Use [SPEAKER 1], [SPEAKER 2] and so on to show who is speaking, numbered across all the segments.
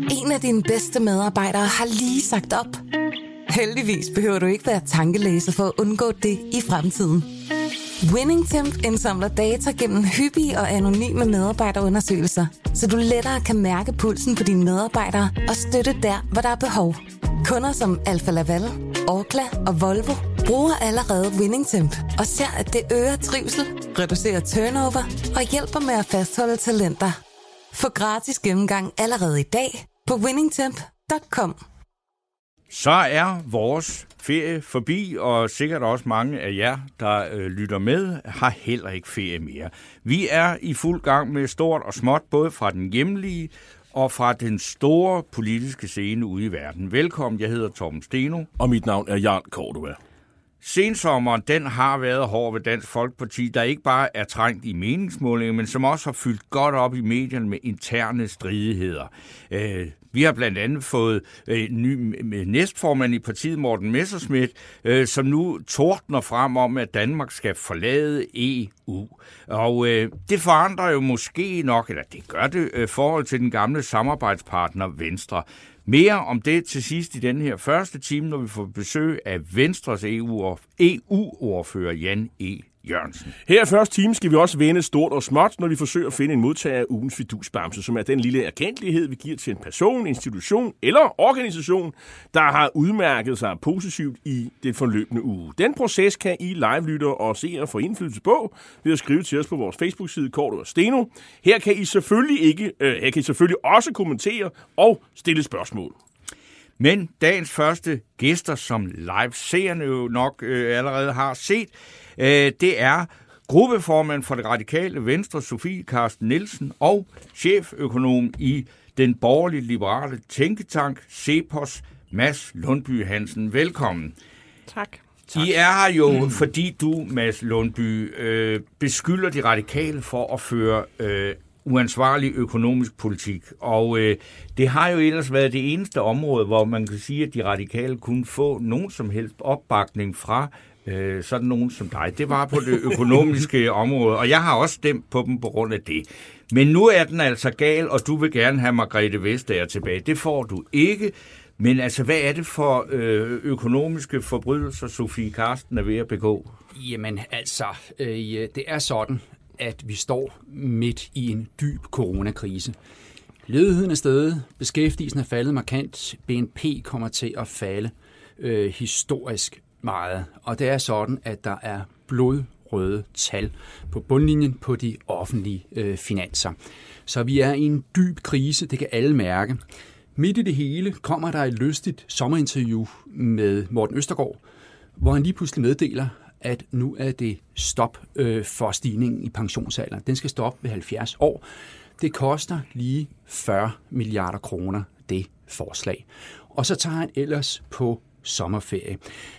[SPEAKER 1] En af dine bedste medarbejdere har lige sagt op. Heldigvis behøver du ikke være tankelæser for at undgå det i fremtiden. WinningTemp indsamler data gennem hyppige og anonyme medarbejderundersøgelser, så du lettere kan mærke pulsen på dine medarbejdere og støtte der, hvor der er behov. Kunder som Alfa Laval, Orkla og Volvo bruger allerede WinningTemp og ser, at det øger trivsel, reducerer turnover og hjælper med at fastholde talenter. Få gratis gennemgang allerede i dag på winningtemp.com.
[SPEAKER 2] Så er vores ferie forbi, og sikkert også mange af jer, der lytter med, har heller ikke ferie mere. Vi er i fuld gang med stort og småt, både fra den hjemlige og fra den store politiske scene ude i verden. Velkommen, jeg hedder Torben Steno.
[SPEAKER 3] Og mit navn er Jarl Cordua.
[SPEAKER 2] Sensommeren, den har været hård ved Dansk Folkeparti, der ikke bare er trængt i meningsmålinger, men som også har fyldt godt op i medierne med interne stridigheder. Vi har blandt andet fået ny næstformand i partiet, Morten Messerschmidt, som nu tordner frem om, at Danmark skal forlade EU. Og det forandrer jo måske nok, eller det gør det, forhold til den gamle samarbejdspartner Venstre. Mere om det til sidst i den her første time, når vi får besøg af Venstres EU-ordfører Jan E. Jørgensen.
[SPEAKER 3] Her i første time skal vi også vende stort og småt, når vi forsøger at finde en modtager af ugens fidusbamse, som er den lille erkendelighed, vi giver til en person, institution eller organisation, der har udmærket sig positivt i den forløbende uge. Den proces kan I live-lyttere og seere få indflydelse på ved at skrive til os på vores Facebook-side Cordua Steno. Her kan I selvfølgelig også kommentere og stille spørgsmål.
[SPEAKER 2] Men dagens første gæster, som live-seerne jo nok allerede har set, det er gruppeformand for det radikale Venstre, Sofie Carsten Nielsen, og cheføkonom i den borgerligt-liberale tænketank, CEPOS, Mads Lundby Hansen. Velkommen.
[SPEAKER 4] Tak.
[SPEAKER 2] I er her jo, fordi du, Mads Lundby, beskylder de radikale for at føre uansvarlig økonomisk politik. Og det har jo ellers været det eneste område, hvor man kan sige, at de radikale kunne få nogen som helst opbakning fra sådan nogen som dig. Det var på det økonomiske område, og jeg har også stemt på dem på grund af det. Men nu er den altså gal, og du vil gerne have Margrethe Vestager tilbage. Det får du ikke. Men altså, hvad er det for økonomiske forbrydelser, Sofie Carsten er ved at begå?
[SPEAKER 5] Jamen altså, det er sådan, at vi står midt i en dyb coronakrise. Ledigheden er steget, beskæftigelsen er faldet markant, BNP kommer til at falde historisk meget. Og det er sådan, at der er blodrøde tal på bundlinjen på de offentlige finanser. Så vi er i en dyb krise, det kan alle mærke. Midt i det hele kommer der et lystigt sommerinterview med Morten Østergaard, hvor han lige pludselig meddeler, at nu er det stop for stigningen i pensionsalderen. Den skal stoppe ved 70 år. Det koster lige 40 milliarder kroner, det forslag. Og så tager han ellers på sommerferie.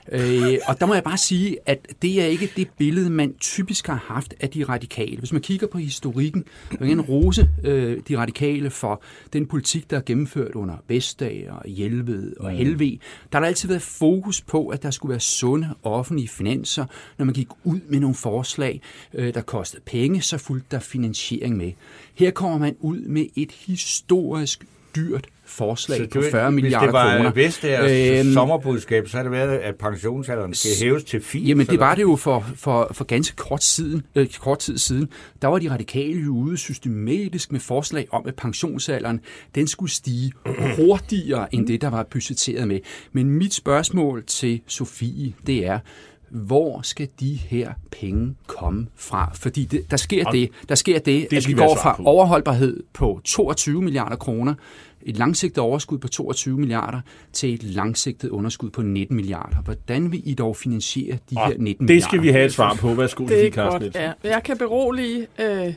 [SPEAKER 5] Og der må jeg bare sige, at det er ikke det billede, man typisk har haft af de radikale. Hvis man kigger på historikken, så kan man rose de radikale for den politik, der er gennemført under Vestager og Jelved og Helveg. Der har altid været fokus på, at der skulle være sunde offentlige finanser. Når man gik ud med nogle forslag, der kostede penge, så fulgte der finansiering med. Her kommer man ud med et historisk dyrt forslag på 40 milliarder kroner.
[SPEAKER 2] Hvis det var Vestagers sommerbudskab, så har det været, at pensionsalderen skal hæves til 4.
[SPEAKER 5] Jamen, det var det jo for ganske kort tid siden. Der var de radikale jo ude systematisk med forslag om, at pensionsalderen den skulle stige hurtigere end det, der var budgetteret med. Men mit spørgsmål til Sofie, det er, hvor skal de her penge komme fra? Fordi der sker det, at vi går fra overholdbarhed på 22 milliarder kroner, et langsigtet overskud på 22 milliarder, til et langsigtet underskud på 19 milliarder. Hvordan vil I dog finansiere de her 19 milliarder?
[SPEAKER 3] Det skal vi have et svar på. Værsgo,
[SPEAKER 4] det er godt, ja. Jeg kan berolige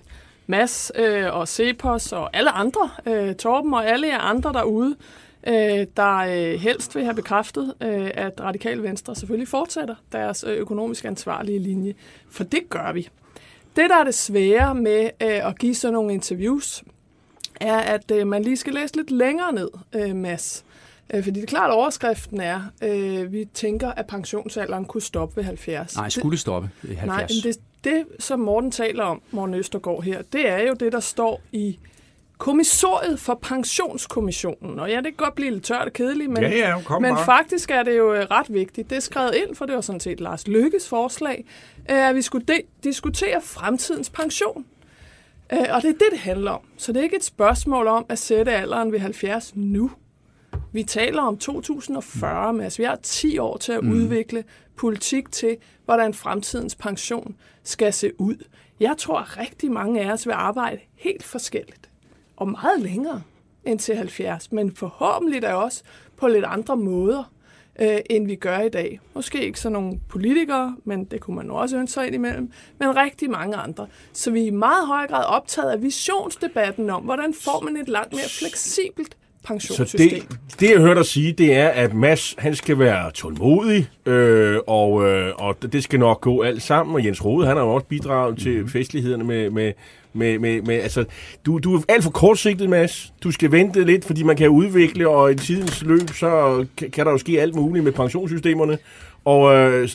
[SPEAKER 4] Mads og Cepos og alle andre, Torben og alle jer andre derude, der helst vil have bekræftet, at Radikale Venstre selvfølgelig fortsætter deres økonomisk ansvarlige linje. For det gør vi. Det, der er det svære med at give sådan nogle interviews, er, at man lige skal læse lidt længere ned, Mads. Fordi det er klart, at overskriften er, vi tænker, at pensionsalderen kunne stoppe ved 70.
[SPEAKER 5] Nej, skulle stoppe ved 70.
[SPEAKER 4] Nej, det som Morten taler om, Morten Østergaard her, det er jo det, der står i kommissoriet for pensionskommissionen. Og ja, det kan godt blive lidt tørt og kedeligt, men
[SPEAKER 2] bare.
[SPEAKER 4] faktisk er det jo ret vigtigt. Det er skrevet ind, for det var sådan set Lars Løkkes forslag, at vi skulle diskutere fremtidens pension. Og det er det handler om. Så det er ikke et spørgsmål om at sætte alderen ved 70 nu. Vi taler om 2040, Mads. Vi har 10 år til at udvikle politik til, hvordan fremtidens pension skal se ud. Jeg tror, at rigtig mange af os vil arbejde helt forskelligt. Og meget længere end til 70. Men forhåbentlig da også på lidt andre måder, end vi gør i dag. Måske ikke så nogle politikere, men det kunne man også ønske sig ind imellem. Men rigtig mange andre. Så vi er i meget høj grad optaget af visionsdebatten om, hvordan får man et langt mere fleksibelt pensionssystem.
[SPEAKER 3] Så det jeg hørte dig sige, det er, at Mads, han skal være tålmodig, og det skal nok gå alt sammen. Og Jens Rohde, han har jo også bidraget til festlighederne med altså, du er alt for kortsigtet, Mads. Du skal vente lidt, fordi man kan udvikle, og i tidens løb, så kan der jo ske alt muligt med pensionssystemerne. Og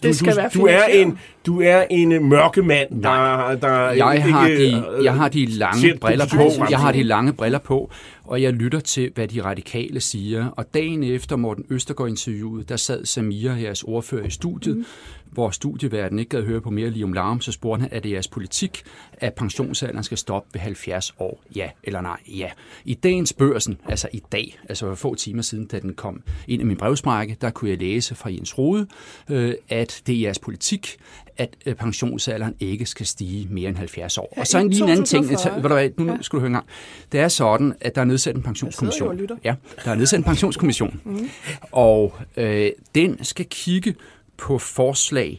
[SPEAKER 3] du er en mørke mand, der
[SPEAKER 5] jeg har de lange briller på. Jeg har de lange briller på, og jeg lytter til, hvad de radikale siger. Og dagen efter Morten Østergaard-interviewet, der sad Samira, jeres ordfører, i studiet, hvor studieverden ikke gad høre på mere lige om larm, så spurgte han, at det er jeres politik, at pensionsalderen skal stoppe ved 70 år? Ja eller nej? Ja. I dagens Børsen, altså i dag, altså for få timer siden, da den kom ind i min brevsprække, der kunne jeg læse fra Jens Rohde, at det er jeres politik, at pensionsalderen ikke skal stige mere end 70 år. Og så en lige anden ting, nu skal du høre en gang. Det er sådan, at der er nedsat en pensionskommission. Ja, der er nedsat en pensionskommission. Og den skal kigge på forslag,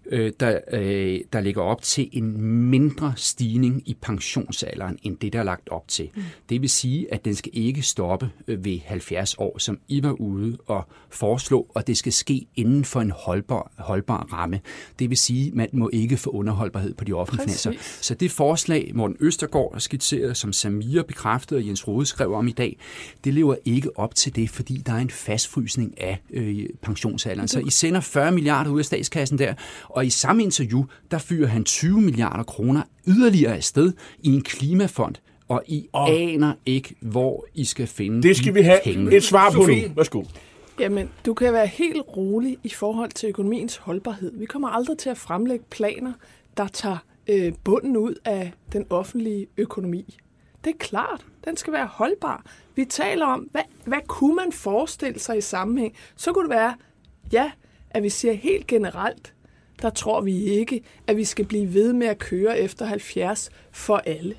[SPEAKER 5] der ligger op til en mindre stigning i pensionsalderen, end det, der er lagt op til. Det vil sige, at den skal ikke stoppe ved 70 år, som I var ude og foreslå, og det skal ske inden for en holdbar ramme. Det vil sige, at man må ikke få underholdbarhed på de offentlige finanser. Så det forslag, Morten Østergaard skitserede, som Samira bekræftede og Jens Rohde skrev om i dag, det lever ikke op til det, fordi der er en fastfrysning af pensionsalderen. Så I sender 40 milliarder ud af statskassen der, og i samme interview, der fyrer han 20 milliarder kroner yderligere afsted i en klimafond, og I aner ikke, hvor I skal finde
[SPEAKER 3] det skal vi have
[SPEAKER 5] penge.
[SPEAKER 3] Et svar på nu. Værsgo.
[SPEAKER 4] Jamen, du kan være helt rolig i forhold til økonomiens holdbarhed. Vi kommer aldrig til at fremlægge planer, der tager bunden ud af den offentlige økonomi. Det er klart, den skal være holdbar. Vi taler om, hvad kunne man forestille sig i sammenhæng? Så kunne det være, at vi siger helt generelt, der tror vi ikke, at vi skal blive ved med at køre efter 70 for alle.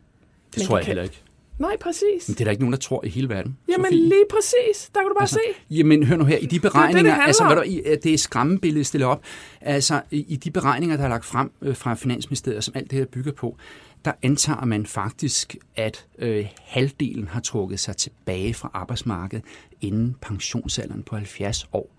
[SPEAKER 5] Det tror jeg heller ikke.
[SPEAKER 4] Nej, præcis.
[SPEAKER 5] Men det er der ikke nogen, der tror i hele verden.
[SPEAKER 4] Jamen
[SPEAKER 5] Sofie.
[SPEAKER 4] lige præcis. Der kan du bare se.
[SPEAKER 5] Jamen hør nu her, i de beregninger,
[SPEAKER 4] det
[SPEAKER 5] er skræmmebilledet stillet op. Altså i de beregninger, der er lagt frem fra Finansministeriet, som alt det her bygger på, der antager man faktisk, at halvdelen har trukket sig tilbage fra arbejdsmarkedet inden pensionsalderen på 70 år.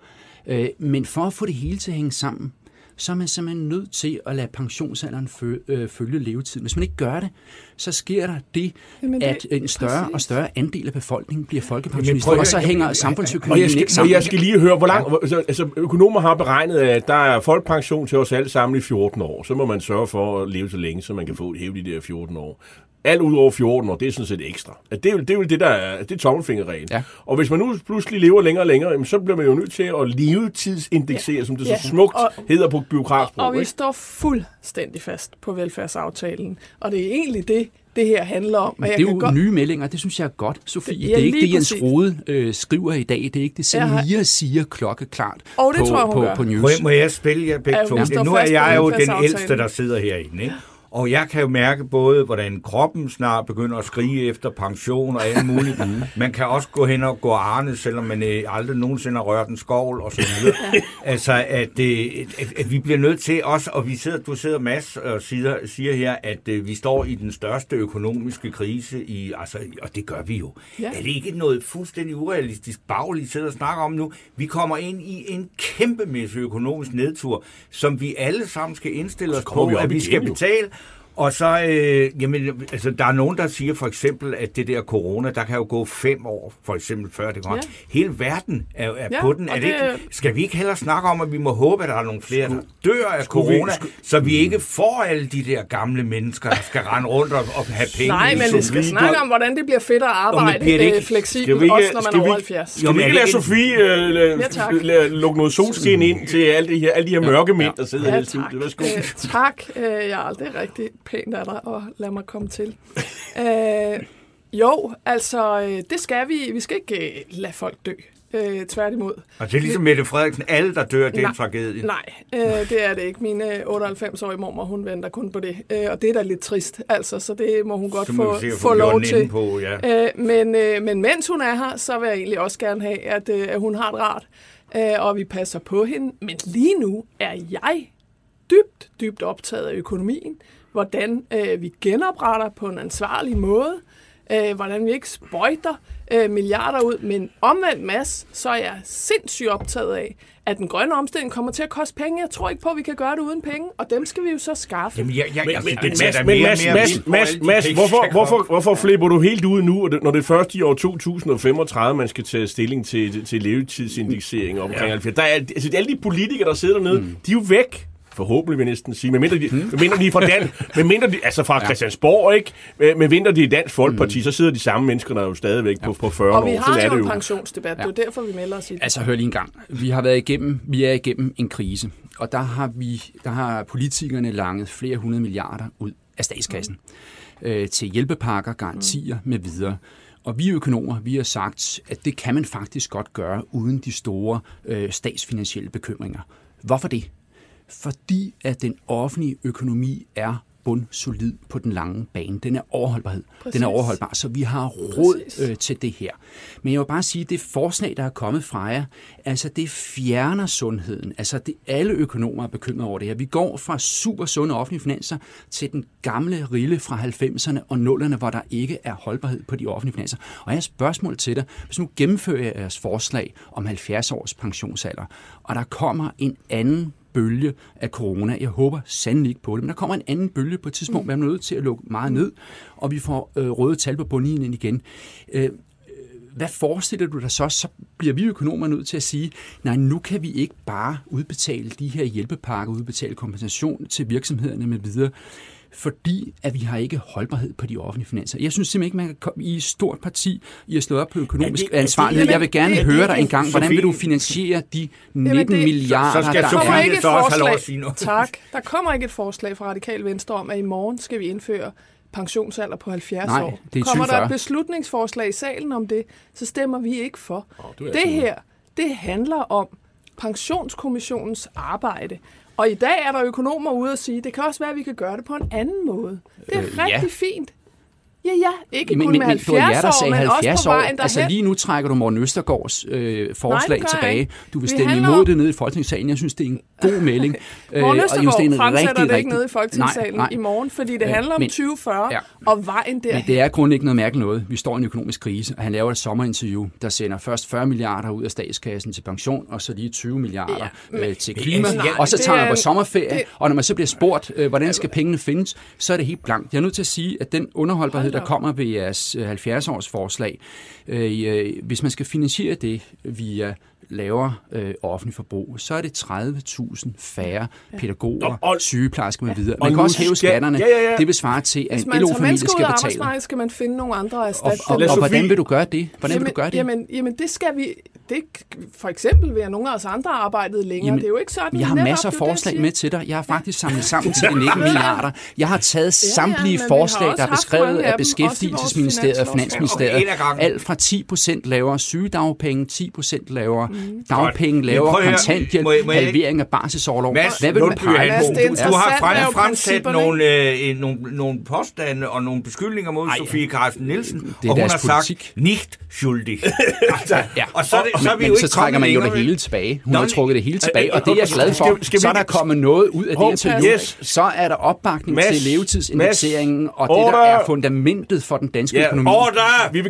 [SPEAKER 5] Men for at få det hele til at hænge sammen, så er man simpelthen nødt til at lade pensionsalderen følge levetiden. Hvis man ikke gør det, så sker der det, at en større og større andel af befolkningen bliver folkepensionister, og så hænger samfundsøkonomien ikke sammen.
[SPEAKER 3] Og jeg skal lige høre, hvor langt... Altså, økonomer har beregnet, at der er folkepension til os alle sammen i 14 år. Så må man sørge for at leve så længe, så man kan få et hæve de der 14 år. Alt ud over 14 år, det er sådan set ekstra. Det er jo det, der er, det er tommelfingerreglen. Ja. Og hvis man nu pludselig lever længere og længere, så bliver man jo nødt til at levetidsindeksere, som det så smukt hedder på bureaukratsprog.
[SPEAKER 4] Og vi står fuldstændig fast på velfærdsaftalen. Og det er egentlig det her handler om.
[SPEAKER 5] Det er jo nye meldinger, det synes jeg er godt, Sofie. Det er ikke det, Jens Rohde skriver i dag. Det er ikke det, Samira siger klokkeklart på news.
[SPEAKER 2] Må jeg spille jer begge to? Nu er jeg jo den ældste, der sidder herinde, ikke? Og jeg kan jo mærke både, hvordan kroppen snart begynder at skrige efter pension og alt muligt. Man kan også gå hen og gå arne, selvom man aldrig nogensinde har rørt en skovl og så videre. Altså, at vi bliver nødt til også, og du sidder Mads og siger her, at vi står i den største økonomiske krise, og det gør vi jo. Ja. Er det ikke noget fuldstændig urealistisk bagligt, I sidder og snakker om nu? Vi kommer ind i en kæmpemæssig økonomisk nedtur, som vi alle sammen skal indstille os på, at vi skal betale. Og så, altså, der er nogen, der siger for eksempel, at det der corona, der kan jo gå 5 år, for eksempel før det kommer. Ja. Hele verden er på den. Skal vi ikke hellere snakke om, at vi må håbe, at der er nogle flere, der dør af corona, så vi ikke får alle de der gamle mennesker, der skal rende rundt og have penge?
[SPEAKER 4] Nej, men vi skal snakke om, hvordan det bliver fedt at arbejde fleksibelt, også når man er over 70.
[SPEAKER 3] Skal vi ikke lade Sofie lukke noget solskin ind til alle de her mørke mænd, der sidder hele tiden?
[SPEAKER 4] Tak, Jarl. Det er rigtig pænt af dig, og lad mig komme til. Jo, altså, det skal vi. Vi skal ikke lade folk dø. Tværtimod.
[SPEAKER 2] Og det er ligesom Mette Frederiksen. Alle, der dør, det er en tragedie.
[SPEAKER 4] Nej, det er det ikke. Min 98-årige mormor, hun venter kun på det. Og det er da lidt trist, altså, så det må hun godt få lov til.
[SPEAKER 2] På, ja.
[SPEAKER 4] Men mens hun er her, så vil jeg egentlig også gerne have, at hun har det rart, og vi passer på hende. Men lige nu er jeg dybt optaget af økonomien, hvordan vi genopretter på en ansvarlig måde, hvordan vi ikke sprøjter milliarder ud, men omvendt Mads, så er jeg sindssygt optaget af, at den grønne omstilling kommer til at koste penge. Jeg tror ikke på, at vi kan gøre det uden penge, og dem skal vi jo så skaffe.
[SPEAKER 3] Mads, hvorfor flipper du helt ud nu, når det først i år 2035, man skal tage stilling til levetidsindeksering omkring 70? Der er, altså, alle de politikere, der sidder dernede, de er jo væk. Forhåbentlig vil jeg næsten sige. Medmindre de er fra fra Christiansborg, ikke? Medmindre de er Dansk Folkeparti, så sidder de samme mennesker, der er jo stadigvæk på 40 år.
[SPEAKER 4] Og vi har jo en pensionsdebat, det er derfor, vi melder os i det. Altså,
[SPEAKER 5] hør lige en gang. Vi er igennem en krise, og der har politikerne langet flere 100 milliarder ud af statskassen til hjælpepakker, garantier med videre. Og vi økonomer, vi har sagt, at det kan man faktisk godt gøre uden de store statsfinansielle bekymringer. Hvorfor det? Fordi at den offentlige økonomi er bundsolid på den lange bane. Den er overholdbarhed. Præcis. Den er overholdbar, så vi har råd til det her. Men jeg vil bare sige, at det forslag, der er kommet fra jer, altså det fjerner sundheden. Altså det alle økonomer er bekymret over det her. Vi går fra super sunde offentlige finanser til den gamle rille fra 90'erne og 0'erne, hvor der ikke er holdbarhed på de offentlige finanser. Og jeg har et spørgsmål til dig. Hvis nu gennemfører jeg jeres forslag om 70 års pensionsalder, og der kommer en anden bølge af corona. Jeg håber sandelig ikke på det, men der kommer en anden bølge på et tidspunkt, hvor man er nødt til at lukke meget ned, og vi får røde tal på bundlinjen igen. Hvad forestiller du dig så? Så bliver vi økonomer nødt til at sige, nej, nu kan vi ikke bare udbetale de her hjælpepakker, udbetale kompensation til virksomhederne med videre, fordi at vi har ikke holdbarhed på de offentlige finanser. Jeg synes simpelthen ikke, man kan komme i et stort parti, I har slået op på økonomisk ansvarlighed. Jeg vil gerne høre dig engang, hvordan vil du finansiere de 19 milliarder,
[SPEAKER 2] så skal Sofie så også have lov at sige noget.
[SPEAKER 4] Tak. Der kommer ikke et forslag fra Radikal Venstre om, at i morgen skal vi indføre pensionsalder på 70 år.
[SPEAKER 5] Det er
[SPEAKER 4] kommer der et beslutningsforslag i salen om det, så stemmer vi ikke for. Det her, det handler om pensionskommissionens arbejde. Og i dag er der økonomer ude og sige, det kan også være, at vi kan gøre det på en anden måde. Det er rigtig fint. Ja, ikke kun med 70 år, men også på vejen derhen.
[SPEAKER 5] Altså lige nu trækker du Morten Østergaards forslag tilbage. Du vil stemme imod det nede i Folketingssalen. Jeg synes, det er en god melding.
[SPEAKER 4] Morten Østergaard fremsætter det ikke nede i Folketingssalen i morgen, fordi det handler om 2040 og vejen derhen.
[SPEAKER 5] Men det er grundlæggende ikke noget mærkeligt noget. Vi står i en økonomisk krise, og han laver et sommerinterview, der sender først 40 milliarder ud af statskassen til pension, og så lige 20 milliarder til klima. Og så tager man på sommerferie, og når man så bliver spurgt, hvordan skal pengene findes, så er det helt blankt. Jeg er nødt til at sige, at den underholdbarhed, der kommer ved jeres 70-års forslag, hvis man skal finansiere det via lavere offentlig forbrug, så er det 30.000 færre pædagoger, sygeplejersker med videre. Man kan også hæve skatterne. Det vil svare til, at en LO-familie skal betale. Hvis man tager mennesker ud af arbejdsmarkedet,
[SPEAKER 4] skal man finde nogle andre erstatninger.
[SPEAKER 5] Og hvordan vil du gøre det?
[SPEAKER 4] Jamen, det skal vi... For eksempel vil nogle af os andre arbejdet længere.
[SPEAKER 5] Jamen,
[SPEAKER 4] det er jo ikke sådan.
[SPEAKER 5] Jeg har masser af forslag med til dig. Jeg har faktisk samlet sammen til 19 milliarder. Jeg har taget samtlige forslag, der er beskrevet af Beskæftigelsesministeriet og Finansministeriet. Alt fra 10% lavere sygedagpenge, 10% lavere dagpenge, lavere kontanthjælp, halvering af barselsorlov.
[SPEAKER 2] Hvad vil du pege på? Du har fremsat nogle påstande og nogle beskyldninger mod Sofie Carsten Nielsen, og hun har sagt, nicht schuldig. Og så
[SPEAKER 5] trækker man jo det hele tilbage. Hun har trukket det hele tilbage, og det er jeg glad for. Så er der kommet noget ud af det interview. Så er der opbakning til levetidsindekseringen, og det der er fundamentet for den danske økonomi.
[SPEAKER 3] Vi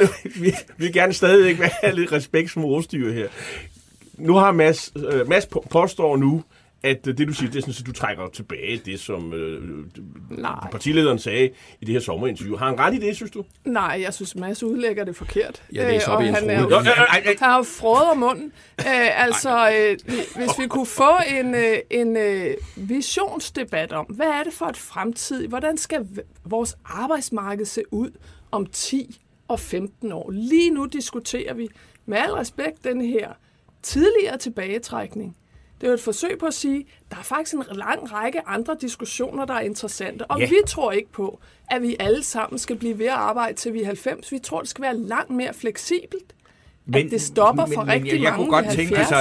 [SPEAKER 3] vil gerne stadigvæk have lidt respekt som ordstyre her. Nu har Mads påstår nu, at det, du siger, det er sådan, at du trækker tilbage det, som partilederen sagde i det her sommerinterview. Har han ret i det, synes du?
[SPEAKER 4] Nej, jeg synes, Mads udlægger det forkert.
[SPEAKER 5] Ja, det er så
[SPEAKER 4] og han har jo frøet om munden. Hvis vi kunne få en visionsdebat om, hvad er det for et fremtid? Hvordan skal vores arbejdsmarked se ud om 10 og 15 år? Lige nu diskuterer vi med al respekt den her tidligere tilbagetrækning. Det er jo et forsøg på at sige, at der er faktisk en lang række andre diskussioner, der er interessante. Og vi tror ikke på, at vi alle sammen skal blive ved at arbejde til vi er 90. Vi tror, det skal være langt mere fleksibelt. At det stopper for rigtig
[SPEAKER 2] jeg
[SPEAKER 4] mange
[SPEAKER 2] kunne godt tænke mig,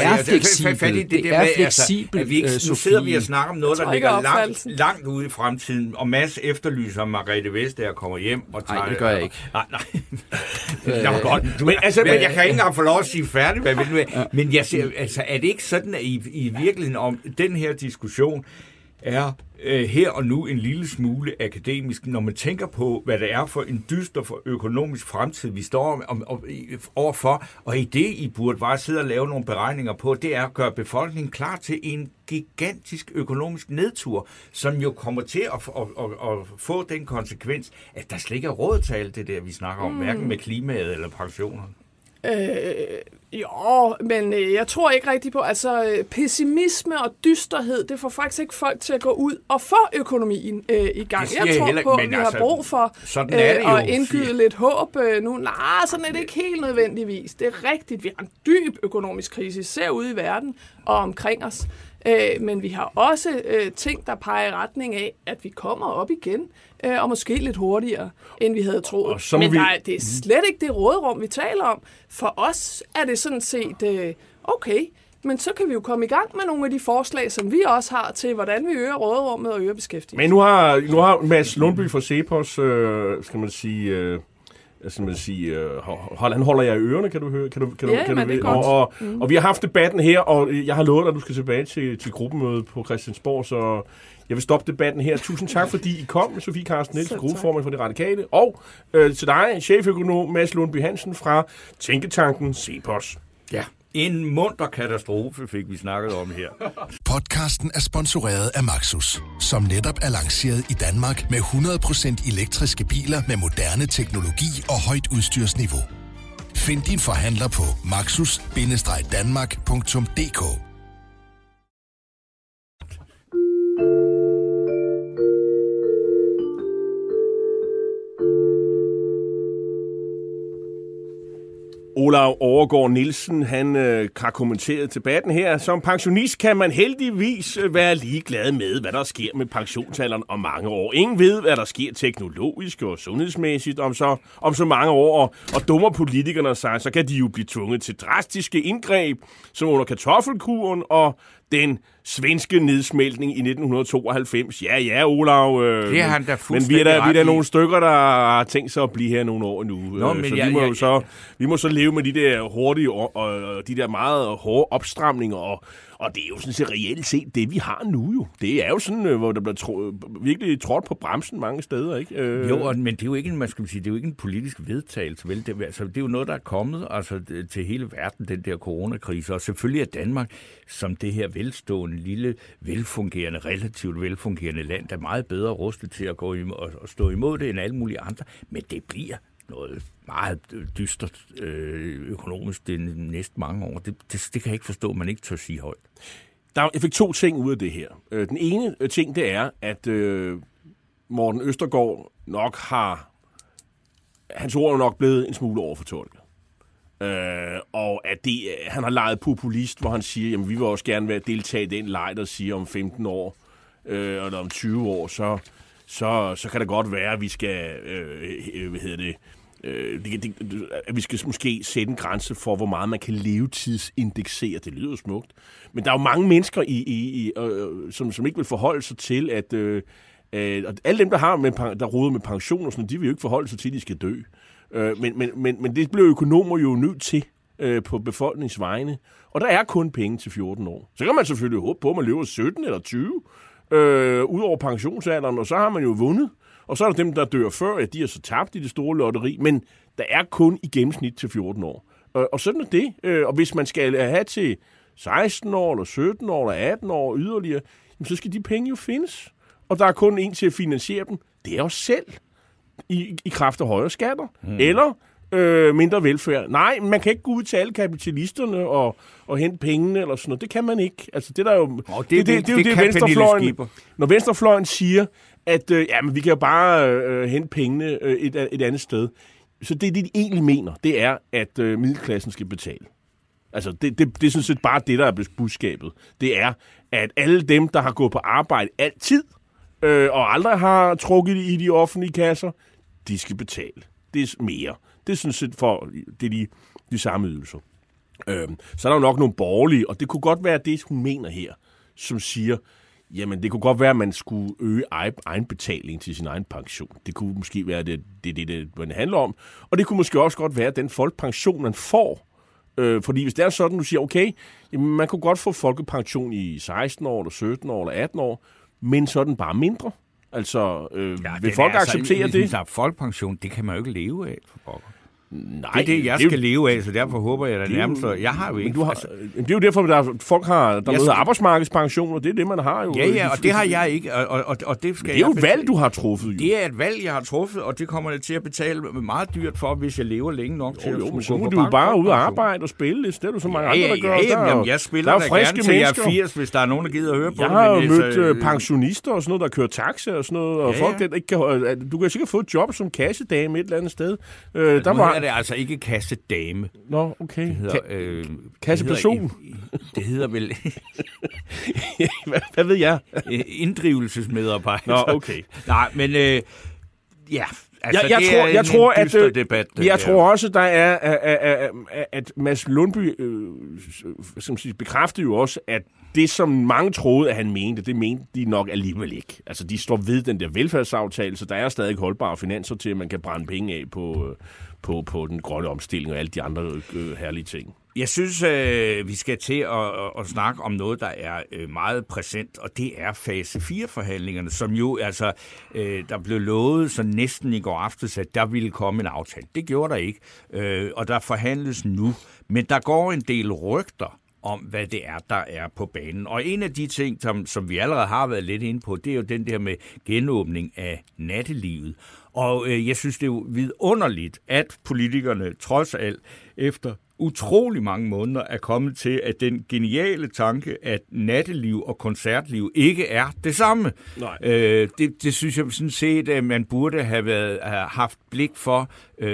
[SPEAKER 2] nu sidder vi og snakker om noget, der ligger langt ude i fremtiden, og Mads efterlyser Margrethe Vestager kommer hjem og tager...
[SPEAKER 5] Nej, det gør jeg ikke.
[SPEAKER 2] Nej. Godt. Men jeg kan ikke engang få lov at sige færdigt, men jeg siger, altså, er det ikke sådan, at i virkeligheden om den her diskussion er her og nu en lille smule akademisk, når man tænker på, hvad det er for en dyster for økonomisk fremtid, vi står overfor, og i det, I burde bare sidde og lave nogle beregninger på, det er at gøre befolkningen klar til en gigantisk økonomisk nedtur, som jo kommer til at få den konsekvens, at der slet ikke er råd til alt det der, vi snakker om, hverken med klimaet eller pensionerne.
[SPEAKER 4] Jo, men jeg tror ikke rigtigt på, altså pessimisme og dysterhed, det får faktisk ikke folk til at gå ud og få økonomien i gang. Jeg tror på, at vi har brug for at indgyde lidt håb nu. Nej, sådan er det ikke helt nødvendigvis. Det er rigtigt, vi har en dyb økonomisk krise, især ude i verden og omkring os. Men vi har også ting, der peger i retning af, at vi kommer op igen, og måske lidt hurtigere, end vi havde troet. Men det er slet ikke det råderum, vi taler om. For os er det sådan set okay, men så kan vi jo komme i gang med nogle af de forslag, som vi også har til, hvordan vi øger råderummet og øger beskæftigelsen.
[SPEAKER 3] Men nu har Mads Lundby fra Cepos, skal man sige... han holder jer i ørerne, kan du høre? Kan du
[SPEAKER 4] det er godt.
[SPEAKER 3] Og vi har haft debatten her, og jeg har lovet dig, at du skal tilbage til gruppemødet på Christiansborg, så jeg vil stoppe debatten her. Tusind tak, fordi I kom, Sofie Carsten Nielsen, gruppeformand for De Radikale, og til dig, cheføkonom Mads Lundby Hansen fra Tænketanken Cepos.
[SPEAKER 2] Ja. En munter katastrofe fik vi snakket om her.
[SPEAKER 6] Podcasten er sponsoreret af Maxus, som netop er lanceret i Danmark med 100% elektriske biler med moderne teknologi og højt udstyrsniveau. Find din forhandler på maxus-danmark.dk.
[SPEAKER 3] Olav Overgaard Nielsen, han har kommenteret debatten her. Som pensionist kan man heldigvis være ligeglad med, hvad der sker med pensionsalderen om mange år. Ingen ved, hvad der sker teknologisk og sundhedsmæssigt om så mange år. Og dummer politikerne sig, så kan de jo blive tvunget til drastiske indgreb, som under kartoffelkuren og den svenske nedsmeltning i 1992. Ja, Olav.
[SPEAKER 2] Det er han da
[SPEAKER 3] fuldstændig. Men vi er der nogle stykker, der har tænkt sig at blive her nogle år nu. Vi må så leve med de der hurtige og de der meget hårde opstramninger. Og det er jo sådan set reelt set det, vi har nu jo. Det er jo sådan, hvor der bliver virkelig trådt på bremsen mange steder, ikke?
[SPEAKER 2] Jo, men det er jo ikke en, det er jo ikke en politisk vedtagelse, vel? Det er jo noget, der er kommet til hele verden, den der coronakrise. Og selvfølgelig er Danmark, som det her velstående, lille, velfungerende, relativt velfungerende land, der er meget bedre rustet til at gå og stå imod det end alle mulige andre. Men det bliver noget meget dystert økonomisk de næste mange år. Det kan jeg ikke forstå, man ikke tør sige højt.
[SPEAKER 3] Jeg fik 2 ting ud af det her. Den ene ting, det er, at Morten Østergaard nok har... Hans ord er nok blevet en smule overfortolket. Og at han har leget populist, hvor han siger, jamen vi vil også gerne deltage i den leg, der siger om 15 år, eller om 20 år, så kan det godt være, at vi skal, at vi skal måske sætte en grænse for, hvor meget man kan levetidsindeksere. Det lyder smukt. Men der er jo mange mennesker, som ikke vil forholde sig til, at alle dem, der roder med pension og sådan, de vil jo ikke forholde sig til, at de skal dø. Men det bliver økonomer jo nødt til på befolkningsvegne. Og der er kun penge til 14 år. Så kan man selvfølgelig håbe på, at man lever 17 eller 20 ud over pensionsalderen, og så har man jo vundet. Og så er der dem, der dør før, de er så tabt i det store lotteri, men der er kun i gennemsnit til 14 år. Og sådan er det. Og hvis man skal have til 16 år, eller 17 år, eller 18 år yderligere, jamen, så skal de penge jo findes. Og der er kun en til at finansiere dem. Det er os selv. I kraft af højere skatter. Eller mindre velfærd. Nej, man kan ikke gå ud til alle kapitalisterne og hente pengene eller sådan noget. Det kan man ikke. Altså, det er jo det venstrefløjen. Når venstrefløjen siger, at jamen, vi kan jo bare hente pengene et andet sted. Så det, de egentlig mener, det er, at middelklassen skal betale. Altså, det er sådan set bare det, der er budskabet. Det er, at alle dem, der har gået på arbejde altid, og aldrig har trukket i de offentlige kasser, de skal betale. Det er mere. Det er sådan set for de samme ydelser. Så er der jo nok nogle borgerlige, og det kunne godt være det, hun mener her, som siger, jamen det kunne godt være, at man skulle øge egenbetaling til sin egen pension. Det kunne måske være det handler om. Og det kunne måske også godt være den folkepension, man får. Fordi hvis det er sådan, du siger, okay, jamen, man kunne godt få folkepension i 16 år, eller 17 år, eller 18 år, men så er den bare mindre. Altså, vil folk acceptere det?
[SPEAKER 2] Der er folkepension, det kan man jo ikke leve af for pokker. Nej, det er det, jeg skal leve af, så derfor håber jeg da nærmest. Jeg har jo ikke.
[SPEAKER 3] Det er jo derfor, at folk har noget arbejdsmarkedspension, og det er det, man har jo.
[SPEAKER 2] Ja, og det har jeg ikke. Og det skal
[SPEAKER 3] det er jo et valg, du har truffet. Jo.
[SPEAKER 2] Det er et valg, jeg har truffet, og det kommer jeg til at betale meget dyrt for, hvis jeg lever længe nok til at
[SPEAKER 3] men så må du jo bare ud og arbejde og spille. Det er du så mange andre, der gør.
[SPEAKER 2] Jamen, jeg spiller da gerne til jeg er 80, hvis der er nogen, der gider at høre på det.
[SPEAKER 3] Jeg har jo mødt pensionister og sådan noget, der kører taxa og sådan noget, og folk, der ikke kan. Du kan sikkert få et job som kassedame et eller andet sted.
[SPEAKER 2] Der var det altså ikke kassedame.
[SPEAKER 3] Nå, okay.
[SPEAKER 2] Det hedder,
[SPEAKER 3] kasseperson.
[SPEAKER 2] Det hedder vel...
[SPEAKER 3] Hvad ved jeg?
[SPEAKER 2] Inddrivelsesmedarbejder.
[SPEAKER 3] Nå, okay.
[SPEAKER 2] Nej, men ja... Altså,
[SPEAKER 3] jeg tror også, der er, at Mads Lundby som siger, bekræftede jo også, at det, som mange troede, at han mente, det mente de nok alligevel ikke. Altså, de står ved den der velfærdsaftale, så der er stadig holdbare finanser til, at man kan brænde penge af på den grønne omstilling og alle de andre herlige ting.
[SPEAKER 2] Jeg synes, vi skal til at snakke om noget, der er meget præsent, og det er fase 4-forhandlingerne, som jo altså, der blev lovet så næsten i går aftes, at der ville komme en aftale. Det gjorde der ikke, og der forhandles nu. Men der går en del rygter om, hvad det er, der er på banen. Og en af de ting, som vi allerede har været lidt inde på, det er jo den der med genåbning af nattelivet. Og jeg synes, det er jo vidunderligt, at politikerne trods alt efter utrolig mange måneder er kommet til, at den geniale tanke, at natteliv og koncertliv ikke er det samme. Det synes jeg sådan set, at man burde have haft blik for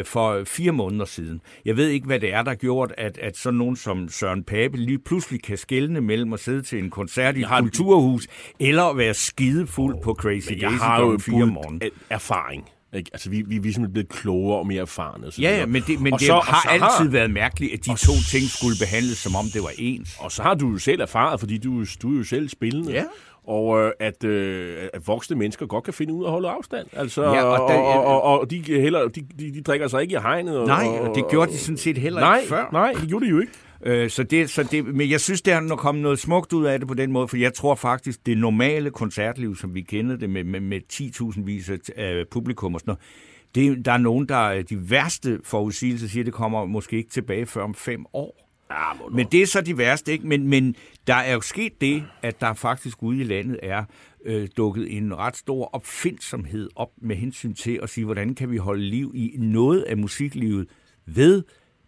[SPEAKER 2] 4 måneder siden. Jeg ved ikke, hvad det er, der gjort, at sådan nogen som Søren Pape lige pludselig kan skelne mellem at sidde til en koncert i et kulturhus, eller at være skidefuld på Crazy Daisy om 4 morgen.
[SPEAKER 3] Erfaring. Ikke? Altså, vi er simpelthen blevet klogere og mere erfarne.
[SPEAKER 2] Ja, men det har altid været mærkeligt, at de to ting skulle behandles, som om det var ens.
[SPEAKER 3] Og så har du jo selv erfaret, fordi du er jo selv spillende. Ja. Og at voksne mennesker godt kan finde ud af at holde afstand. Altså, ja, og de drikker sig ikke i hegnet.
[SPEAKER 2] Og det gjorde de sådan set heller ikke før.
[SPEAKER 3] Nej, det gjorde de jo ikke.
[SPEAKER 2] Men jeg synes, der er kommet noget smukt ud af det på den måde, for jeg tror faktisk, det normale koncertliv, som vi kender det med 10.000 vis af publikum og sådan noget, der er nogen, der de værste forudsigelser siger, det kommer måske ikke tilbage før om 5 år. Ja, men det er så de værste, ikke? Men der er jo sket det, at der faktisk ude i landet er dukket en ret stor opfindsomhed op med hensyn til at sige, hvordan kan vi holde liv i noget af musiklivet ved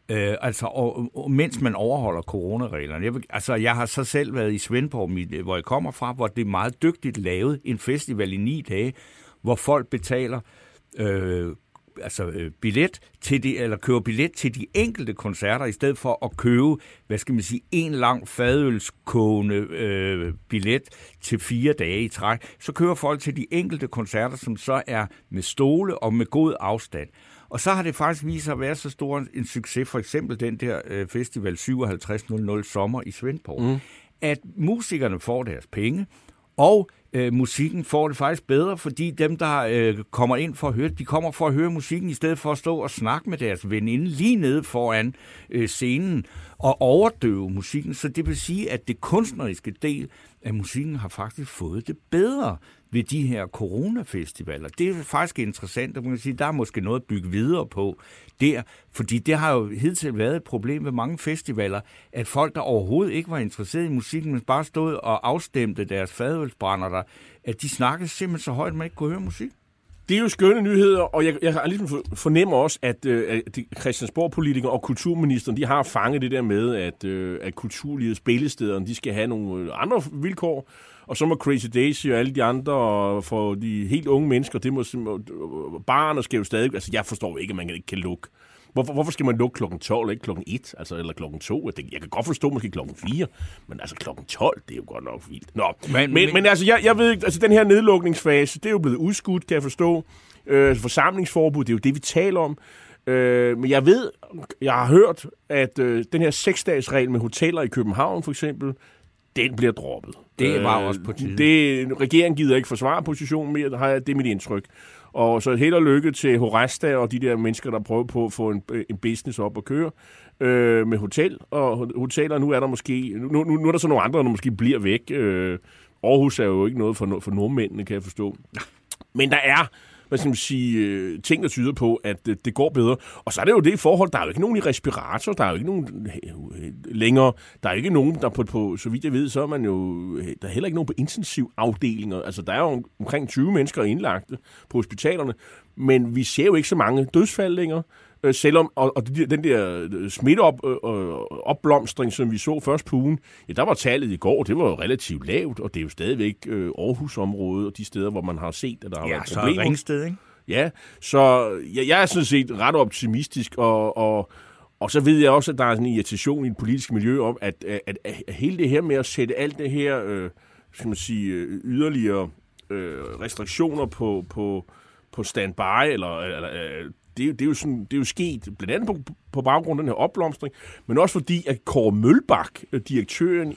[SPEAKER 2] og mens man overholder coronareglerne. Jeg har så selv været i Svendborg, hvor jeg kommer fra, hvor det er meget dygtigt lavet en festival i 9 dage, hvor folk betaler billet til køber billet til de enkelte koncerter, i stedet for at købe, en lang fadølskogende billet til 4 dage i træk. Så køber folk til de enkelte koncerter, som så er med stole og med god afstand. Og så har det faktisk vist sig at være så stor en succes, for eksempel den der festival 5700 Sommer i Svendborg, at musikerne får deres penge, og musikken får det faktisk bedre, fordi dem, der kommer ind for at høre, de kommer for at høre musikken, i stedet for at stå og snakke med deres veninde lige nede foran scenen. at overdøve musikken. Så det vil sige, at det kunstneriske del af musikken har faktisk fået det bedre ved de her coronafestivaler. Det er faktisk interessant, at man kan sige, der er måske noget at bygge videre på der, fordi det har jo hidtil været et problem ved mange festivaler, at folk, der overhovedet ikke var interesseret i musikken, men bare stod og afstemte deres fadølsbrænder der, at de snakkede simpelthen så højt, at man ikke kunne høre musik.
[SPEAKER 3] Det er jo skønne nyheder, og jeg ligesom fornemmer også, at Christiansborg-politikere og kulturministeren, de har fanget det der med, at kulturlivets spillestederne, de skal have nogle andre vilkår, og så må Crazy Daisy og alle de andre, og for de helt unge mennesker, det må barerne skal jo stadig, altså jeg forstår ikke, at man ikke kan lukke. Hvorfor skal man lukke klokken 12, ikke klokken 1, altså, eller klokken 2? Jeg kan godt forstå måske klokken 4, men altså klokken 12, det er jo godt nok vildt. Nå, men altså, jeg ved ikke, altså den her nedlukningsfase, det er jo blevet udskudt, kan jeg forstå. Forsamlingsforbud, det er jo det, vi taler om. Men jeg har hørt, at den her 6-dages-regel med hoteller i København, for eksempel, den bliver droppet.
[SPEAKER 2] Det var også på tide.
[SPEAKER 3] Regeringen gider ikke forsvare positionen mere, det er mit indtryk. Og så held og lykke til Horesta og de der mennesker, der prøver på at få en business op at køre med hotel. Og hoteller, nu er der måske... Nu er der så nogle andre, der måske bliver væk. Aarhus er jo ikke noget for nordmændene, kan jeg forstå. Men der er... hvad skal man sige, ting, der tyder på, at det går bedre. Og så er det jo det forhold, der er jo ikke nogen i respirator, der er jo ikke nogen længere, der er ikke nogen, der på så vidt jeg ved, så er man jo, der er heller ikke nogen på intensivafdelinger. Altså, der er jo omkring 20 mennesker indlagte på hospitalerne, men vi ser jo ikke så mange dødsfald længere. Selvom, og den der smitteopblomstring, som vi så først på ugen, ja, der var tallet i går, det var jo relativt lavt, og det er jo stadigvæk Aarhus-området og de steder, hvor man har set, at der har været problemer.
[SPEAKER 2] Ja, så Ringsted, ikke?
[SPEAKER 3] Ja, så jeg er sådan set ret optimistisk, og så ved jeg også, at der er sådan en irritation i det politiske miljø om, at hele det her med at sætte alt det her, skal man sige, yderligere restriktioner på standby, eller det er jo sket, blandt andet på baggrund af den her opblomstring, men også fordi, at Kåre Mølbak, direktøren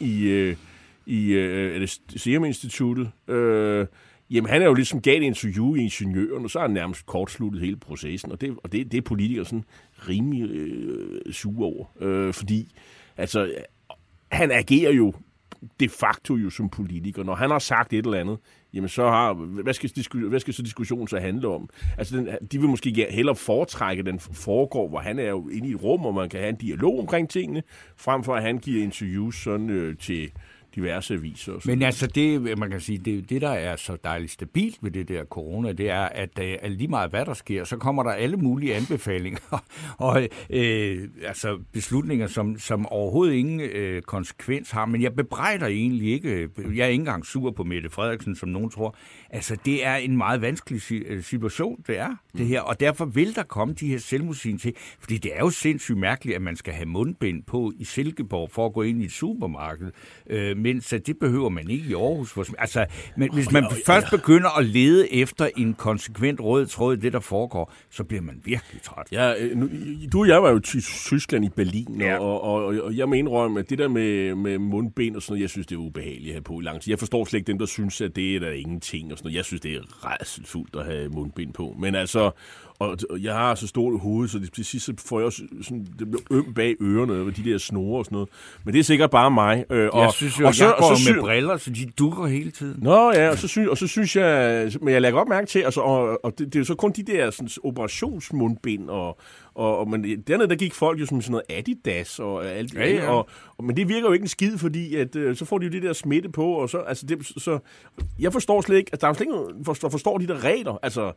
[SPEAKER 3] i Serum Instituttet, jamen han er jo ligesom gav et interview i Ingeniøren, og så har han nærmest kortsluttet hele processen, og det er politikere sådan rimelig sure over, fordi altså, han agerer jo de facto jo som politiker. Når han har sagt et eller andet, jamen så hvad skal så diskussionen så handle om? Altså, de vil måske hellere foretrække, den foregår, hvor han er jo inde i et rum, hvor man kan have en dialog omkring tingene, frem for at han giver interviews sådan til diverse aviser.
[SPEAKER 2] Men altså, det, man kan sige, det der er så dejligt stabilt ved det der corona, det er, at lige meget hvad der sker, så kommer der alle mulige anbefalinger og altså beslutninger, som overhovedet ingen konsekvens har. Men jeg bebrejder egentlig ikke, jeg er ikke engang sur på Mette Frederiksen, som nogen tror. Altså, det er en meget vanskelig situation, det er, det her. Og derfor vil der komme de her selvmodsigende til, fordi det er jo sindssygt mærkeligt, at man skal have mundbind på i Silkeborg for at gå ind i et supermarked, mens det behøver man ikke i Aarhus. Altså, men hvis man først begynder at lede efter en konsekvent rød tråd i det, der foregår, så bliver man virkelig træt.
[SPEAKER 3] Ja, du og jeg var jo i Tyskland i Berlin, ja. og jeg må indrømme, at det der med mundbind og sådan noget, jeg synes, det er ubehageligt at have på i lang tid. Jeg forstår slet ikke dem, der synes, at det er der ingenting og sådan noget. Jeg synes, det er rædselsfuldt at have mundbind på. Men altså, og jeg har så stort hoved, så til sidst får jeg også sådan, det bliver øm bag ørerne med de der snore og sådan noget. Men det er sikkert bare mig.
[SPEAKER 2] Jeg synes jo, jeg går med briller, så de dukker hele tiden.
[SPEAKER 3] Nå ja, og så synes jeg, men jeg lægger godt mærke til, altså, og det er jo så kun de der sådan, operationsmundbind, men dernede, der gik folk jo som sådan noget Adidas og alt det, ja. Men det virker jo ikke en skid, fordi at, så får de jo det der smitte på, og så, altså, så jeg forstår slet ikke, at der er slet ikke der forstår de der regler, altså,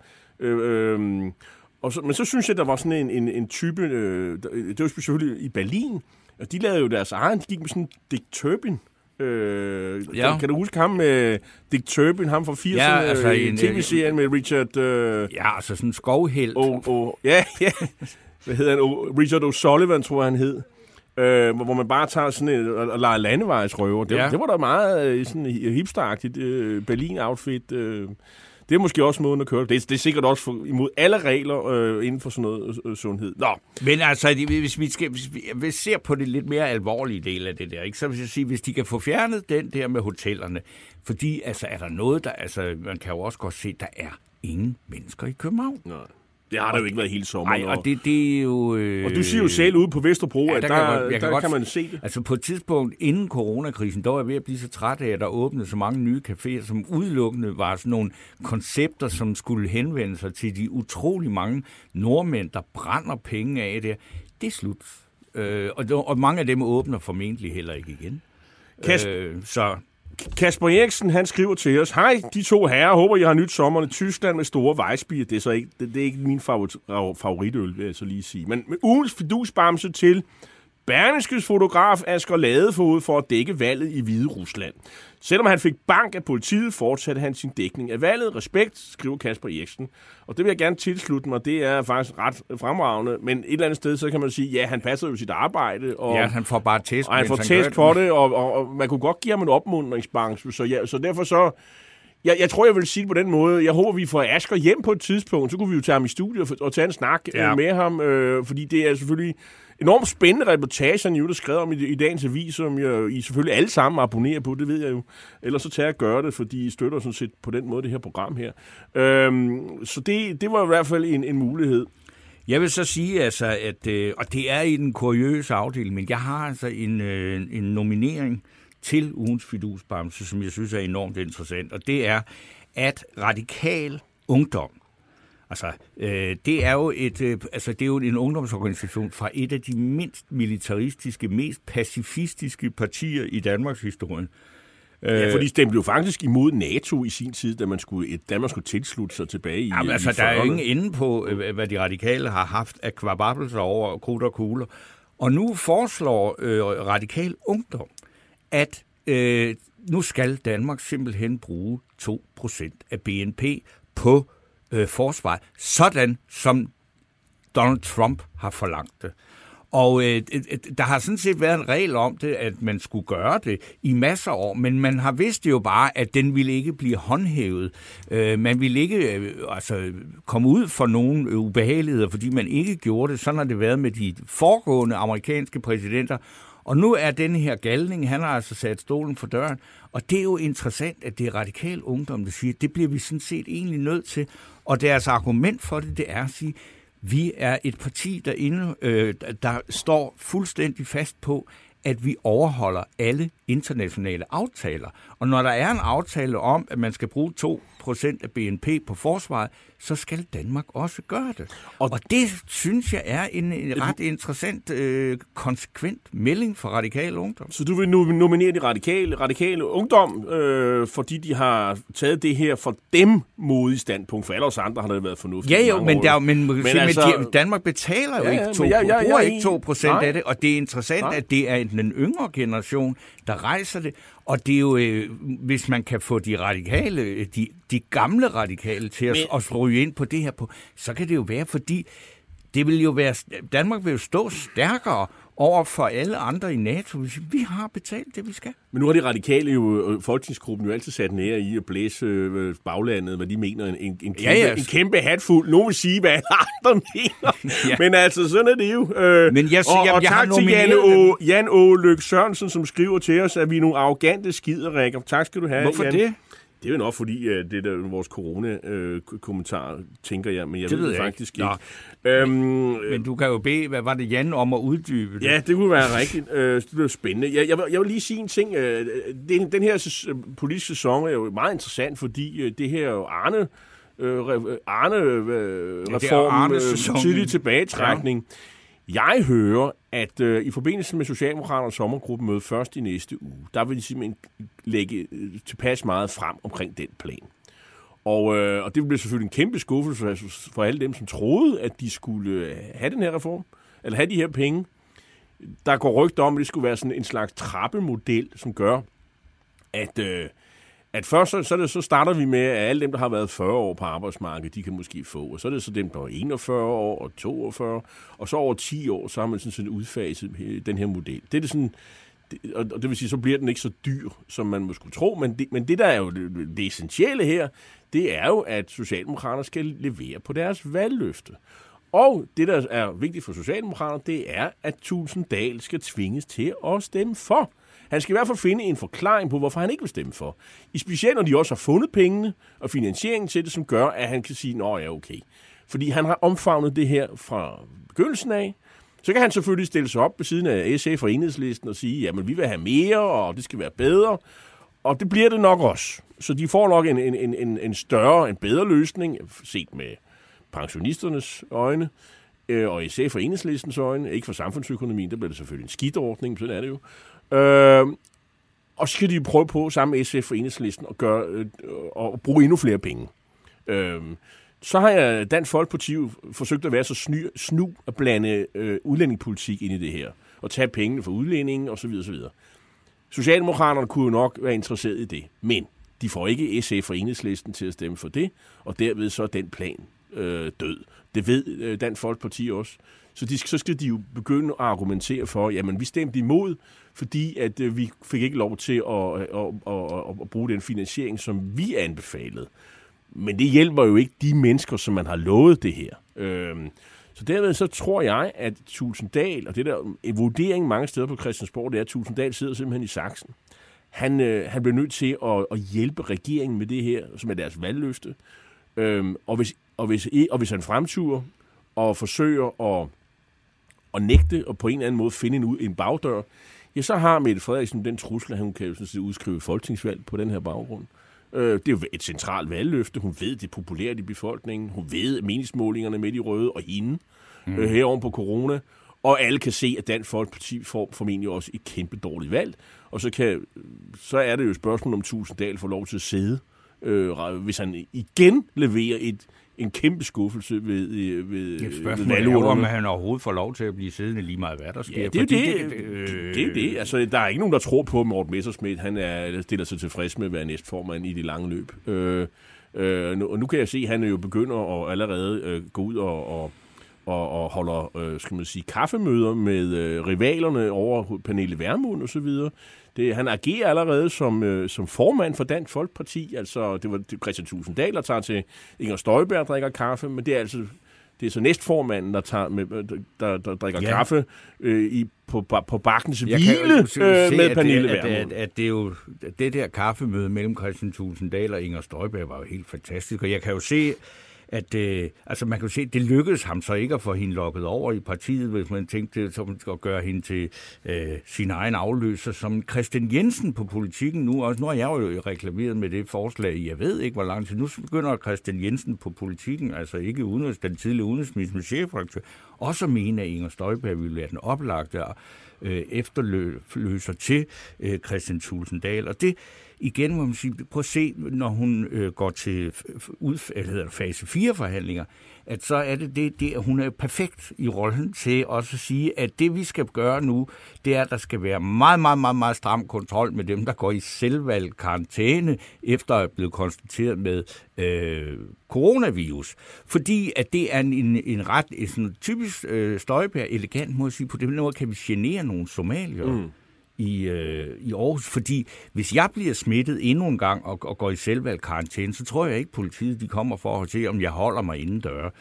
[SPEAKER 3] men så synes jeg, der var sådan en type, det var selvfølgelig i Berlin, og de lavede jo deres egen, de gik med sådan Dick Turpin. Kan du huske ham med Dick Turpin, ham fra 80'erne, ja, altså tv-serien med Richard...
[SPEAKER 2] ja, altså sådan en skovhelt.
[SPEAKER 3] Ja. Hvad hedder han? Richard O'Sullivan, tror jeg, han hed. Hvor man bare tager sådan og leger landevejsrøver. Det var da meget sådan hipsteragtigt Berlin-outfit. Det er måske også måden at køre. Det er sikkert også imod alle regler inden for sådan noget sundhed. Nå.
[SPEAKER 2] Men altså, hvis vi ser på det lidt mere alvorlige del af det der, ikke, så vil jeg sige, hvis de kan få fjernet den der med hotellerne, fordi altså, er der noget, der... Altså, man kan jo også godt se, der er ingen mennesker i København.
[SPEAKER 3] Nej. Det har der jo ikke været hele sommeren.
[SPEAKER 2] Nej, og det er jo...
[SPEAKER 3] og du siger jo selv ude på Vesterbro, at der kan man se det.
[SPEAKER 2] Altså på et tidspunkt inden coronakrisen, der var jeg ved at blive så træt af, at der åbnede så mange nye caféer, som udelukkende var sådan nogle koncepter, som skulle henvende sig til de utrolig mange nordmænd, der brænder penge af det. Det er slut. Og mange af dem åbner formentlig heller ikke igen.
[SPEAKER 3] Kasper Eriksen, han skriver til os: hej, de to herrer, håber, I har nyt sommeren i Tyskland med store Weissbier. Det er så ikke, det er ikke min favoritøl, vil jeg så lige sige. Men med ugens fidusbamse til Berlingskes fotograf Asger Ladefoged for at dække valget i Hvide Rusland. Selvom han fik bank af politiet, fortsatte han sin dækning af valget. Respekt, skriver Kasper Eriksen. Og det vil jeg gerne tilslutte mig. Det er faktisk ret fremragende. Men et eller andet sted, så kan man sige, ja, han passer jo sit arbejde. Og,
[SPEAKER 2] ja, han får bare test.
[SPEAKER 3] Og han får test for det, og man kunne godt give ham en opmuntringsbank. Så derfor så... Jeg tror, jeg vil sige det på den måde. Jeg håber, vi får Asger hjem på et tidspunkt. Så kunne vi jo tage ham i studiet og tage en snak med ham. Fordi det er selvfølgelig enormt spændende reportage, han jo der skrev om i dagens avis, som I selvfølgelig alle sammen abonnerer på, det ved jeg jo. Ellers så tager jeg at gøre det, fordi I støtter sådan set på den måde det her program her. Så det var i hvert fald en mulighed.
[SPEAKER 2] Jeg vil så sige, altså, at, og det er i den kuriøse afdeling, men jeg har altså en nominering til ugens fidusbamse, som jeg synes er enormt interessant, og det er, at Radikal Ungdom, altså, det er jo en ungdomsorganisation fra et af de mindst militaristiske, mest pacifistiske partier i Danmarks historie.
[SPEAKER 3] Ja, fordi den blev faktisk imod NATO i sin tid, da man skulle tilslutte sig tilbage i...
[SPEAKER 2] Jamen, altså, der er jo ingen ende på, hvad de radikale har haft af kvababelser over krudt og kugler. Og nu foreslår Radikal Ungdom, at nu skal Danmark simpelthen bruge 2% af BNP på forsvaret, sådan som Donald Trump har forlangt det. Og der har sådan set været en regel om det, at man skulle gøre det i masser af år, men man har vidst jo bare, at den ville ikke blive håndhævet. Man ville ikke komme ud for nogle ubehageligheder, fordi man ikke gjorde det. Sådan har det været med de foregående amerikanske præsidenter. Og nu er denne her galning, han har altså sat stolen for døren, og det er jo interessant, at det er Radikal Ungdom, der siger, at det bliver vi sådan set egentlig nødt til. Og deres argument for det er at sige, vi er et parti, der står fuldstændig fast på, at vi overholder alle internationale aftaler. Og når der er en aftale om, at man skal bruge 2% af BNP på forsvaret, så skal Danmark også gøre det. Og det synes jeg er en ret interessant, konsekvent melding fra Radikal Ungdom.
[SPEAKER 3] Så du vil nominere de radikale ungdom, fordi de har taget det her for dem modige standpunkt. For alle os andre har det været fornuftigt.
[SPEAKER 2] Ja jo, men altså, Danmark betaler jo ikke 2%, bruger ikke 2% af det, og det er interessant, at det er den yngre generation, der rejser det. Og det er jo, hvis man kan få de radikale, de gamle radikale til at ryge ind på det her, så kan det jo være, fordi det vil jo være, Danmark vil jo stå stærkere over for alle andre i NATO. Vi har betalt det, vi skal.
[SPEAKER 3] Men nu har de radikale jo, folketingsgruppen jo altid sat nær i at blæse baglandet, hvad de mener, en kæmpe hatfuld. Nogen vil sige, hvad andre mener. Ja. Men altså, sådan er det jo.
[SPEAKER 2] Men jeg
[SPEAKER 3] tak til Jan O. Løk Sørensen, som skriver til os, at vi er nogle arrogante skiderikker. Tak skal du have,
[SPEAKER 2] Hvorfor
[SPEAKER 3] Jan.
[SPEAKER 2] det?
[SPEAKER 3] Det er jo nok, fordi det er vores corona-kommentar, tænker jeg, men jeg ved faktisk ikke.
[SPEAKER 2] Men du kan jo bede, hvad var det, Jan, om at uddybe det?
[SPEAKER 3] Ja, det kunne være rigtigt. Det bliver spændende. Jeg vil lige sige en ting. Den her politiske sæson er jo meget interessant, fordi det her Arne-reform, tidlig tilbagetrækning. Ja. Jeg hører, at i forbindelse med Socialdemokraternes sommergruppemøde først i næste uge, der vil de simpelthen lægge tilpas meget frem omkring den plan. Og det bliver selvfølgelig en kæmpe skuffelse for alle dem, som troede, at de skulle have den her reform, eller have de her penge. Der går rygter om, at det skulle være sådan en slags trappemodel, som gør, at først så starter vi med, at alle dem, der har været 40 år på arbejdsmarkedet, de kan måske få. Og så er det så dem, der er 41 år og 42. Og så over 10 år, så har man sådan udfaset den her model. Det er det sådan, og det vil sige, så bliver den ikke så dyr, som man måske skulle tro. Men det, der er jo det essentielle her, det er jo, at Socialdemokraterne skal levere på deres valgløfte. Og det, der er vigtigt for Socialdemokraterne, det er, at Thulesen Dahl skal tvinges til at stemme for. Han skal i hvert fald finde en forklaring på, hvorfor han ikke vil stemme for. Specielt når de også har fundet pengene og finansieringen til det, som gør, at han kan sige, nå ja, okay. Fordi han har omfavnet det her fra begyndelsen af. Så kan han selvfølgelig stille sig op ved siden af SF og Enhedslisten og sige, jamen vi vil have mere, og det skal være bedre. Og det bliver det nok også. Så de får nok en bedre løsning, set med pensionisternes øjne, og SF og Enhedslistens øjne, ikke for samfundsøkonomien, der bliver det selvfølgelig en skidt ordning, sådan er det jo. Og så skal de prøve på, sammen med SF og Enhedslisten, at bruge endnu flere penge. Så har jeg Dansk Folkeparti forsøgt at være så snu at blande udlændingepolitik ind i det her, og tage pengene fra udlændingen osv. osv. Socialdemokraterne kunne jo nok være interesseret i det, men de får ikke SF og Enhedslisten til at stemme for det, og derved så er den plan død. Det ved Dansk Folkeparti også. Så skal de jo begynde at argumentere for, jamen vi stemte imod, fordi at vi fik ikke lov til at bruge den finansiering, som vi anbefalede. Men det hjælper jo ikke de mennesker, som man har lovet det her. Så derved så tror jeg, at Thulesen Dahl, og det der vurdering mange steder på Christiansborg, det er, at Thulesen Dahl sidder simpelthen i saksen. Han bliver nødt til at hjælpe regeringen med det her, som er deres valgløfte. Og hvis han fremturer og forsøger at nægte og på en eller anden måde finde en bagdør, ja, så har Mette Frederiksen den trussel, at hun kan udskrive folketingsvalg på den her baggrund. Det er jo et centralt valgløfte. Hun ved, det er populært i befolkningen. Hun ved meningsmålingerne midt i røde og hende heroven på corona. Og alle kan se, at Dansk Folkeparti får formentlig også et kæmpe dårligt valg. Og så er det jo et spørgsmål, om Thulesen Dahl får lov til at sidde, hvis han igen leverer en kæmpe skuffelse ved
[SPEAKER 2] spørgsmålet er, om han overhovedet får lov til at blive siddende lige meget, hvad der sker.
[SPEAKER 3] Ja, det er jo det. Altså, der er ikke nogen, der tror på, at Morten Messerschmidt han stiller sig tilfreds med at være næstformand i det lange løb. Og nu kan jeg se, at han jo begynder at allerede gå ud og holder, skal man sige, kaffemøder med rivalerne over Pernille Vermund og så videre. Han agerer allerede som formand for Dansk Folkeparti. Altså, det var Kristian Thulesen Dahl, der tager til Inger Støjberg og drikker kaffe, men det er så næstformanden, der drikker kaffe på bakkens hvile med Pernille Vermund.
[SPEAKER 2] At det er jo det der kaffemøde mellem Kristian Thulesen Dahl og Inger Støjberg var jo helt fantastisk, og jeg kan jo se, at man kan se, at det lykkedes ham så ikke at få hende lukket over i partiet, hvis man tænkte at gøre hende til sin egen afløser, som Christian Jensen på Politikken nu. Også nu har jeg jo reklameret med det forslag, jeg ved ikke hvor lang tid. Nu begynder Christian Jensen på Politikken, altså ikke den tidlige udenrigsminister med chefredaktør, også at mene, at Inger Støjberg ville være den oplagte efterløser til Kristian Thulesen Dahl. Og det igen må man sige, prøv at se, når hun går til fase 4-forhandlinger, at så er det, hun er perfekt i rollen til også at sige, at det vi skal gøre nu, det er, at der skal være meget, meget, meget, meget stram kontrol med dem, der går i selvvalgt karantæne, efter at blive konstateret med coronavirus. Fordi at det er en ret sådan typisk Støjberg elegant måde at sige, på den måde kan vi genere nogle somalier. I Aarhus, fordi hvis jeg bliver smittet endnu en gang og går i selvvalgt karantæne, så tror jeg ikke, politiet de kommer for at se, om jeg holder mig indendør.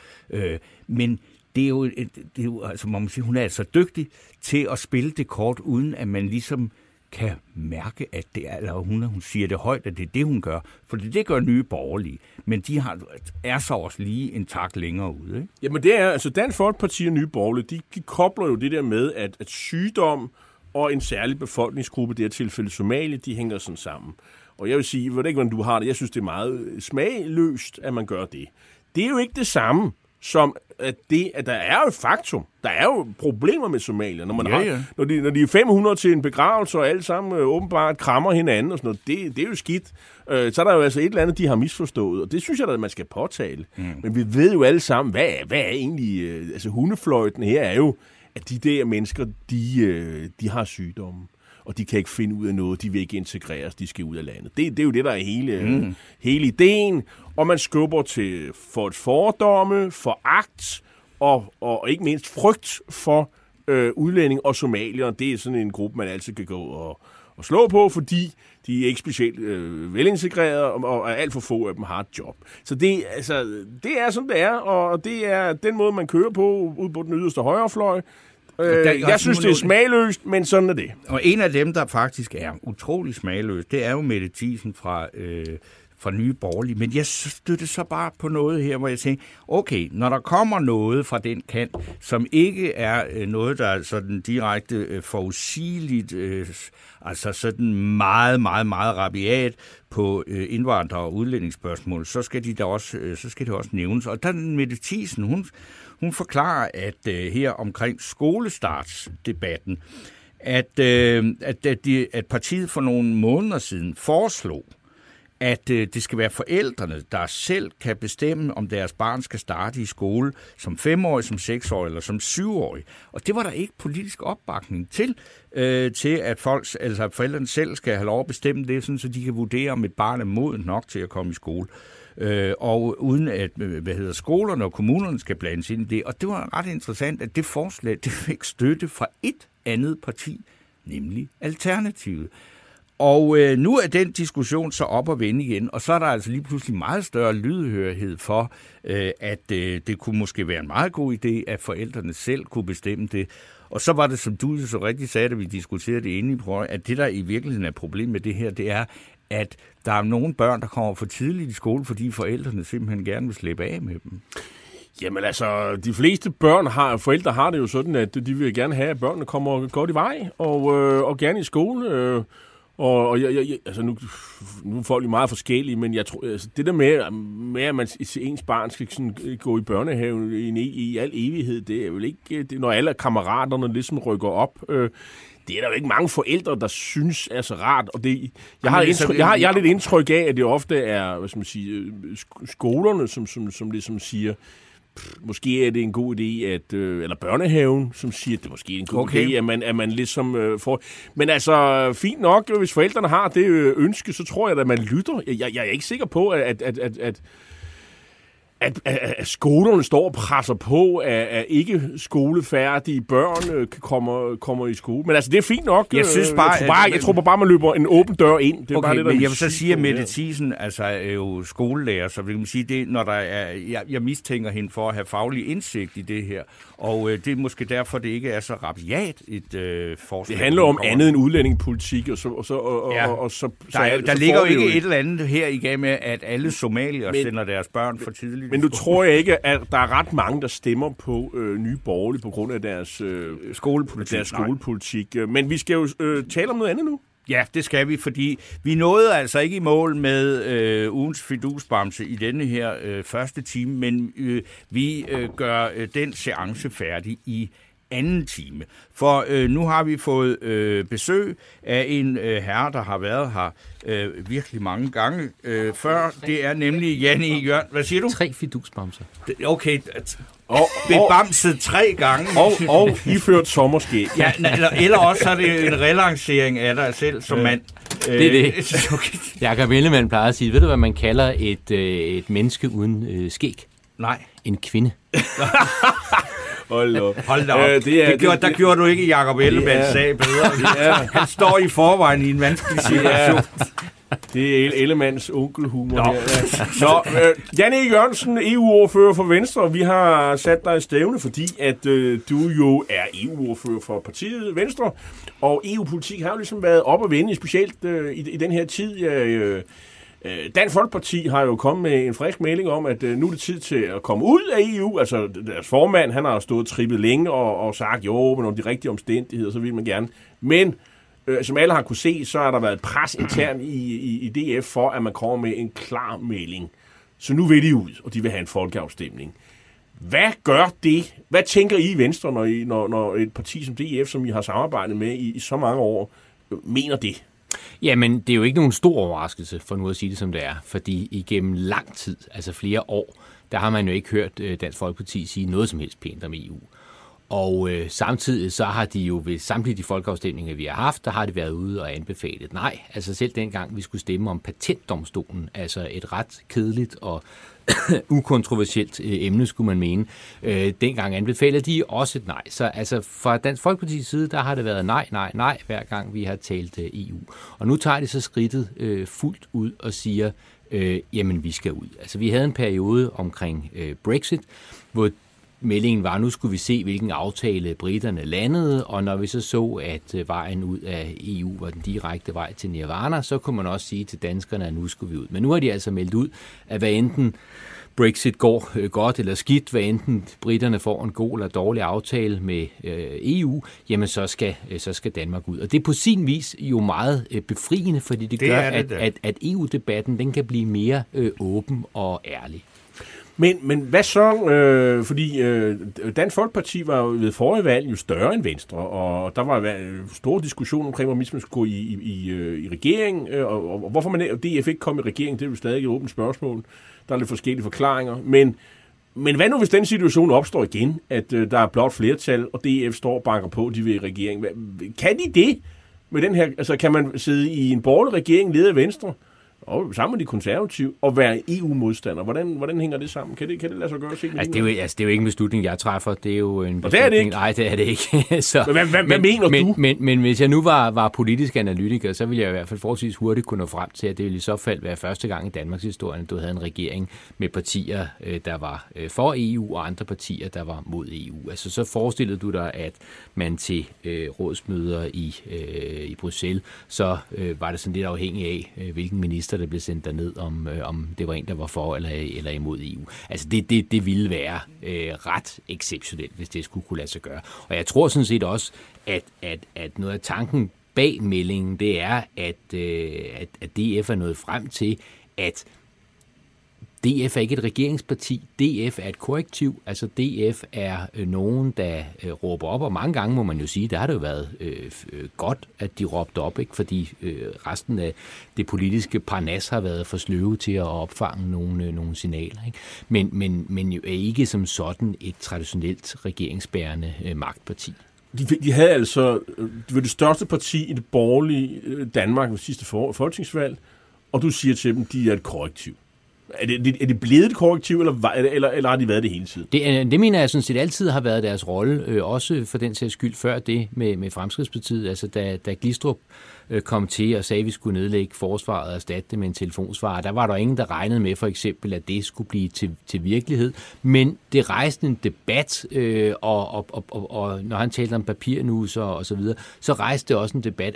[SPEAKER 2] Men det er jo altså, må man sige, hun er altså dygtig til at spille det kort, uden at man ligesom kan mærke, at det er, eller hun siger det højt, at det er det, hun gør. For det gør Nye Borgerlige. Men de er så også lige en tak længere ude. Ikke?
[SPEAKER 3] Jamen det er, altså Dansk Folkeparti og Nye Borgerlige, de kobler jo det der med, at sygdom og en særlig befolkningsgruppe, det her tilfælde Somalia, de hænger sådan sammen. Og jeg vil sige, jeg ved ikke, hvordan du har det, jeg synes, det er meget smagløst, at man gør det. Det er jo ikke det samme som, at der er jo et faktum. Der er jo problemer med Somalia. Når de er 500 til en begravelse, og alle sammen åbenbart krammer hinanden og sådan noget, det er jo skidt. Så er der jo altså et eller andet, de har misforstået, og det synes jeg, at man skal påtale. Men vi ved jo alle sammen, hvad er egentlig, altså hundefløjten her er jo, at de der mennesker, de har sygdomme, og de kan ikke finde ud af noget, de vil ikke integreres, de skal ud af landet. Det er jo det, der er hele ideen, og man skubber til fordomme, foragt, og ikke mindst frygt for udlænding og somalier. Det er sådan en gruppe, man altid kan gå og slå på, fordi de er ikke specielt velintegrerede, og alt for få af dem har et job. Så det er sådan, det er, og det er den måde, man kører på ud på den yderste højrefløj. Jeg synes, det er smagløst, men sådan er det.
[SPEAKER 2] Og en af dem, der faktisk er utrolig smagløst, det er jo Mette Thiesen fra Nye Borgerlige. Men jeg støtter så bare på noget her, hvor jeg tænker, okay, når der kommer noget fra den kant, som ikke er noget, der er sådan direkte forudsigeligt, altså sådan meget, meget, meget rabiat på indvandrer- og udlændingsspørgsmål, så skal det også nævnes. Og der Mette Thiesen, hun forklarer, at her omkring skolestartsdebatten, at partiet for nogle måneder siden foreslog, at det skal være forældrene, der selv kan bestemme, om deres barn skal starte i skole som 5-årig, som 6-årig eller som 7-årig. Og det var der ikke politisk opbakning til at forældrene selv skal have lov at bestemme det, sådan, så de kan vurdere, om et barn er moden nok til at komme i skole. Og uden at skolerne og kommunerne skal blandes ind i det. Og det var ret interessant, at det forslag det fik støtte fra et andet parti, nemlig Alternativet. Og nu er den diskussion så op og vende igen, og så er der altså lige pludselig meget større lydhørhed for, at det kunne måske være en meget god idé, at forældrene selv kunne bestemme det. Og så var det, som du så rigtig sagde, da vi diskuterede det inde i programmet, at det, der i virkeligheden er problemet med det her, det er, at der er nogle børn, der kommer for tidligt i skole, fordi forældrene simpelthen gerne vil slippe af med dem.
[SPEAKER 3] Jamen altså, de fleste forældre har det jo sådan, at de vil gerne have, at børnene kommer godt i vej og gerne i skole. Altså nu er folk jo meget forskellige, men jeg tror, altså, det der med at man ens barn skal sådan gå i børnehaven i al evighed, det er vel ikke, det, når alle kammeraterne ligesom rykker op. Det er der jo ikke mange forældre, der synes er så rart, og det, jeg har lidt indtryk af, at det ofte er, hvad skal man sige, skolerne, som ligesom siger, måske er det en god idé, eller børnehaven, som siger, at det måske er en god idé, at man ligesom får... Men altså, fint nok, hvis forældrene har det ønske, så tror jeg, at man lytter. Jeg er ikke sikker på, at skolerne står og presser på, at ikke skolefærdige børn kommer i skole. Men altså, det er fint nok. Jeg tror bare, man løber en åben dør ind. Det er bare det, der
[SPEAKER 2] men jeg vil så sige, at Mette Thiesen er jo skolelærer, så vil man sige, det, når der er, jeg mistænker hende for at have faglig indsigt i det her, og det er måske derfor, det ikke er så rabiat et forslag.
[SPEAKER 3] Det handler om andet end udlændingepolitik, der
[SPEAKER 2] ligger jo ikke et eller andet her igennem, at alle somalier sender deres børn for tidligt.
[SPEAKER 3] Men nu tror jeg ikke, at der er ret mange, der stemmer på Nye Borgerlige på grund af deres skolepolitik. Men vi skal jo tale om noget andet nu.
[SPEAKER 2] Ja, det skal vi, fordi vi nåede altså ikke i mål med ugens fidusbamse i denne her første time, men vi gør den seance færdig i anden time. For nu har vi fået besøg af en herre, der har været her virkelig mange gange før. Det er nemlig Jan E. Jørgensen. Hvad siger du?
[SPEAKER 7] 3 fidusbamser.
[SPEAKER 2] Okay, bebamset 3 gange.
[SPEAKER 3] Og iført sommerskæg.
[SPEAKER 2] Ja, eller også er det en relancering af dig selv som mand.
[SPEAKER 7] Det er det. Okay. Jakob Ellemann plejer at sige, ved du hvad man kalder et menneske uden skæg?
[SPEAKER 2] Nej.
[SPEAKER 7] En kvinde.
[SPEAKER 3] Hold da op.
[SPEAKER 2] Der gjorde du ikke Jakob Ellemanns sag bedre. Han står i forvejen i en vanskelig situation.
[SPEAKER 3] Det er Ellemanns onkelhumor her. Så, Jan E. Jørgensen, EU-ordfører for Venstre. Vi har sat dig i stævne, fordi at du jo er EU-ordfører for partiet Venstre. Og EU-politik har jo ligesom været op og vende, specielt i den her tid. Dansk Folkeparti har jo kommet med en frisk melding om, at nu er det tid til at komme ud af EU. Altså deres formand, han har stået trippet længe og sagt, jo, men under de rigtige omstændigheder, så vil man gerne. Men som alle har kunne se, så har der været et pres internt i DF for, at man kommer med en klar melding. Så nu vil de ud, og de vil have en folkeafstemning. Hvad gør det? Hvad tænker I i Venstre, når et parti som DF, som I har samarbejdet med i så mange år, mener det?
[SPEAKER 7] Jamen, det er jo ikke nogen stor overraskelse, for nu at sige det som det er, fordi igennem lang tid, altså flere år, der har man jo ikke hørt Dansk Folkeparti sige noget som helst pænt om EU. Og samtidig så har de jo ved samtlige de folkeafstemninger, vi har haft, der har de været ude og anbefalet nej. Altså selv dengang vi skulle stemme om patentdomstolen, altså et ret kedeligt og ukontroversielt emne, skulle man mene. Dengang anbefalede de også et nej. Så altså fra Dansk Folkepartis side, der har det været nej, hver gang vi har talt EU. Og nu tager de så skridtet fuldt ud og siger, jamen vi skal ud. Altså vi havde en periode omkring Brexit, hvor meldingen var, nu skulle vi se, hvilken aftale briterne landede, og når vi så, at vejen ud af EU var den direkte vej til Nirvana, så kunne man også sige til danskerne, at nu skulle vi ud. Men nu har de altså meldt ud, at hvad enten Brexit går godt eller skidt, hvad enten briterne får en god eller dårlig aftale med EU, jamen så skal Danmark ud. Og det er på sin vis jo meget befriende, fordi det gør, at EU-debatten den kan blive mere åben og ærlig.
[SPEAKER 3] Men hvad så, fordi Dansk Folkeparti var jo ved forrige valg jo større end Venstre, og der var store diskussioner omkring, hvorvidt man skulle gå i regering, og hvorfor man DF ikke kom i regering, det er jo stadig et åbent spørgsmål. Der er lidt forskellige forklaringer, men hvad nu, hvis den situation opstår igen, at der er blot flertal, og DF står og banker på, de vil i regering? Kan de det med den her? Altså, kan man sidde i en borgerlig regering, ledet af Venstre, og sammen med de konservative, og være EU-modstander? Hvordan hænger det sammen? Kan det lade sig gøre?
[SPEAKER 7] Det er jo ikke en beslutning, jeg træffer. Det er jo en beslutning.
[SPEAKER 3] Og det er det ikke?
[SPEAKER 7] Nej, det er det ikke. Så,
[SPEAKER 3] hvad mener du?
[SPEAKER 7] Men hvis jeg nu var politisk analytiker, så ville jeg i hvert fald forholdsvis hurtigt kunne nå frem til, at det ville i så fald være første gang i Danmarks historie, at du havde en regering med partier, der var for EU, og andre partier, der var mod EU. Altså så forestillede du dig, at man til rådsmøder i Bruxelles, så var det sådan lidt afhængig af, hvilken minister der blev sendt derned, om det var en, der var for eller imod EU. Altså det ville være ret exceptionelt, hvis det skulle kunne lade sig gøre. Og jeg tror sådan set også, at noget af tanken bag meldingen, det er, at DF er nået frem til, at DF er ikke et regeringsparti. DF er et korrektiv. Altså DF er nogen, der råber op, og mange gange må man jo sige, der har det jo været godt, at de råbte op, ikke? Fordi resten af det politiske parnas har været for sløve til at opfange nogle signaler. Ikke? Men jo er ikke som sådan et traditionelt regeringsbærende magtparti.
[SPEAKER 3] De havde altså det største parti i det borgerlige Danmark ved sidste folketingsvalg, og du siger til dem, de er et korrektiv. Er det blevet et korrektiv, eller har de været det hele tiden?
[SPEAKER 7] Det mener jeg sådan set altid har været deres rolle, også for den sags skyld før det med Fremskridtspartiet. Altså da Glistrup kom til og sagde, at vi skulle nedlægge forsvaret og erstatte det med en telefonsvarer, der var der ingen, der regnede med for eksempel, at det skulle blive til virkelighed. Men det rejste en debat, og når han talte om papirnuser og så videre, så rejste det også en debat.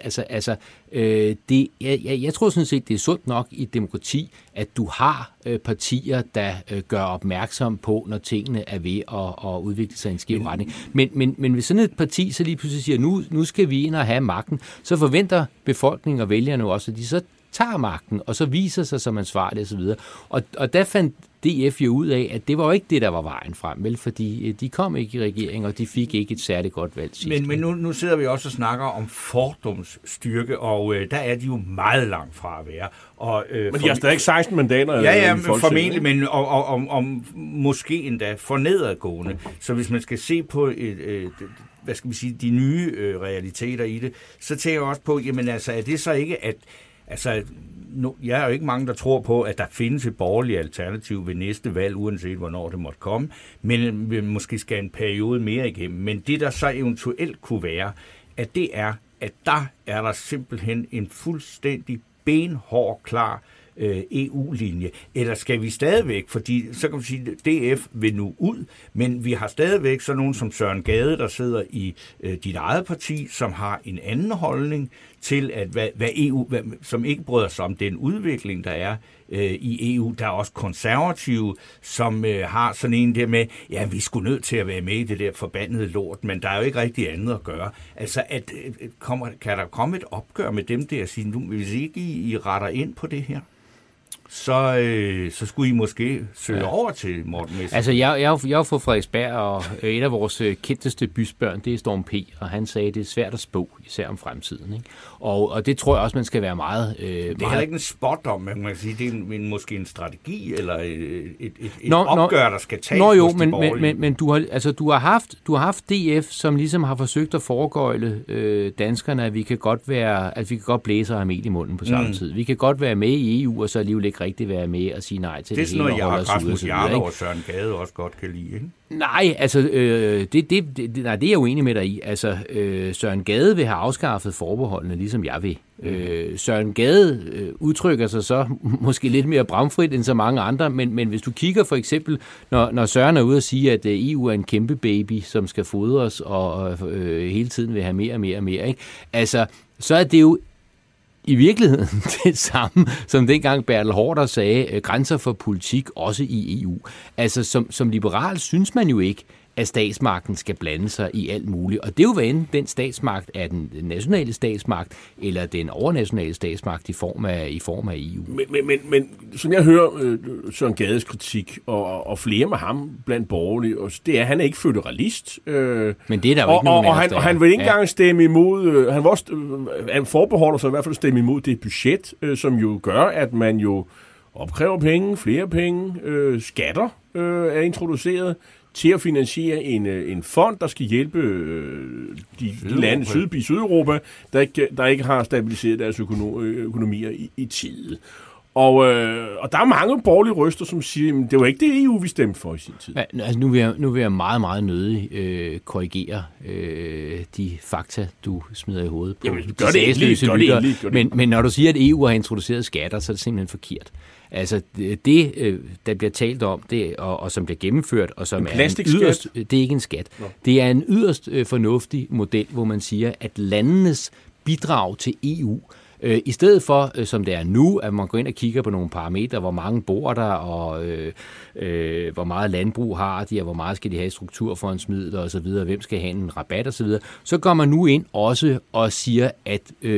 [SPEAKER 7] Jeg tror sådan set, det er sundt nok i et demokrati, at du har partier, der gør opmærksom på, når tingene er ved at udvikle sig i en skæv retning. Men hvis sådan et parti så lige pludselig siger, nu skal vi ind og have magten, så forventer befolkningen og vælgerne også, at de så tager magten, og så viser sig som ansvarlige osv. Og der fandt DF jo ud af, at det var jo ikke det, der var vejen frem, vel? Fordi de kom ikke i regering, og de fik ikke et særligt godt valg sidst.
[SPEAKER 2] Men nu sidder vi også og snakker om Fordums styrke, og der er de jo meget langt fra at være.
[SPEAKER 3] Men de har stadig 16 mandater.
[SPEAKER 2] Ja, formentlig, men og måske endda for nedadgående. Så hvis man skal se på hvad skal vi sige, de nye realiteter i det, så tænker jeg også på, jamen altså, er det så ikke, at jeg er jo ikke mange, der tror på, at der findes et borgerligt alternativ ved næste valg, uanset hvornår det måtte komme, men vi måske skal en periode mere igennem. Men det, der så eventuelt kunne være, at det er, at der er der simpelthen en fuldstændig benhård, klar EU-linje. Eller skal vi stadigvæk, fordi så kan man sige, at DF vil nu ud, men vi har stadigvæk sådan nogen som Søren Gade, der sidder i dit eget parti, som har en anden holdning til, at hvad EU, som ikke bryder sig om den udvikling, der er i EU. Der er også konservative, som har sådan en der med, ja, vi skulle nødt til at være med i det der forbandede lort, men der er jo ikke rigtig andet at gøre. Altså, kan der komme et opgør med dem der og sige, nu, hvis ikke I retter ind på det her, så skulle I måske søge over til Morten Messerschmidt.
[SPEAKER 7] Altså, jeg er jo fra Frederiksberg, og et af vores kendteste bysbørn, det er Storm P., og han sagde, at det er svært at spå, især om fremtiden. Ikke? Og det tror jeg også, man skal være meget...
[SPEAKER 2] det er heller ikke en spot om, man kan sige, det er måske en strategi, eller et opgør, der skal tages
[SPEAKER 7] men du har haft DF, som ligesom har forsøgt at foregøjle danskerne, at vi kan godt blæse og have mel i munden på samme tid. Vi kan godt være med i EU, og så alligevel ikke rigtig være med og sige nej til
[SPEAKER 2] det. Det er sådan noget, jeg har Rasmus Jarlov og Søren Gade også godt kan lide, ikke?
[SPEAKER 7] Nej, altså, det er jeg uenig med dig i. Altså, Søren Gade vil have afskaffet forbeholdene, ligesom jeg vil. Søren Gade udtrykker sig så måske lidt mere bramfrit end så mange andre, men hvis du kigger for eksempel, når Søren er ude at sige, at EU er en kæmpe baby, som skal fodres og hele tiden vil have mere og mere og mere, ikke? Altså, så er det jo i virkeligheden det samme, som dengang Bertel Haarder sagde, grænser for politik også i EU. Altså, som liberal synes man jo ikke, at statsmagten skal blande sig i alt muligt. Og det er jo hvad enten den statsmagt er den nationale statsmagt, eller den overnationale statsmagt i form af EU.
[SPEAKER 3] Men som jeg hører Søren Gades kritik, og flere med ham blandt borgerlige, det er, at han er ikke føderalist.
[SPEAKER 7] Men det er der jo ikke nogen af os,
[SPEAKER 3] og han vil ikke engang stemme imod, han forbeholder sig i hvert fald at stemme imod det budget, som jo gør, at man jo opkræver penge, flere penge, skatter er introduceret, til at finansiere en fond, der skal hjælpe de lande i Sydeuropa, der ikke har stabiliseret deres økonomier i tide. Og der er mange borgerlige røster, som siger, at det var ikke det EU, vi stemte for i sin tid.
[SPEAKER 7] Ja, altså nu vil jeg meget, meget nødig korrigere de fakta, du smider i hovedet på.
[SPEAKER 3] Jamen, gør det endelig.
[SPEAKER 7] Men når du siger, at EU har introduceret skatter, så er det simpelthen forkert. Altså det, der bliver talt om, det, og som bliver gennemført, og som er en yderst, det er ikke en skat. No. Det er en yderst fornuftig model, hvor man siger, at landenes bidrag til EU, i stedet for, som det er nu, at man går ind og kigger på nogle parametre, hvor mange bor der, og hvor meget landbrug har de, og hvor meget skal de have i strukturfondsmidler osv., hvem skal have en rabat osv., så går man nu ind også og siger, at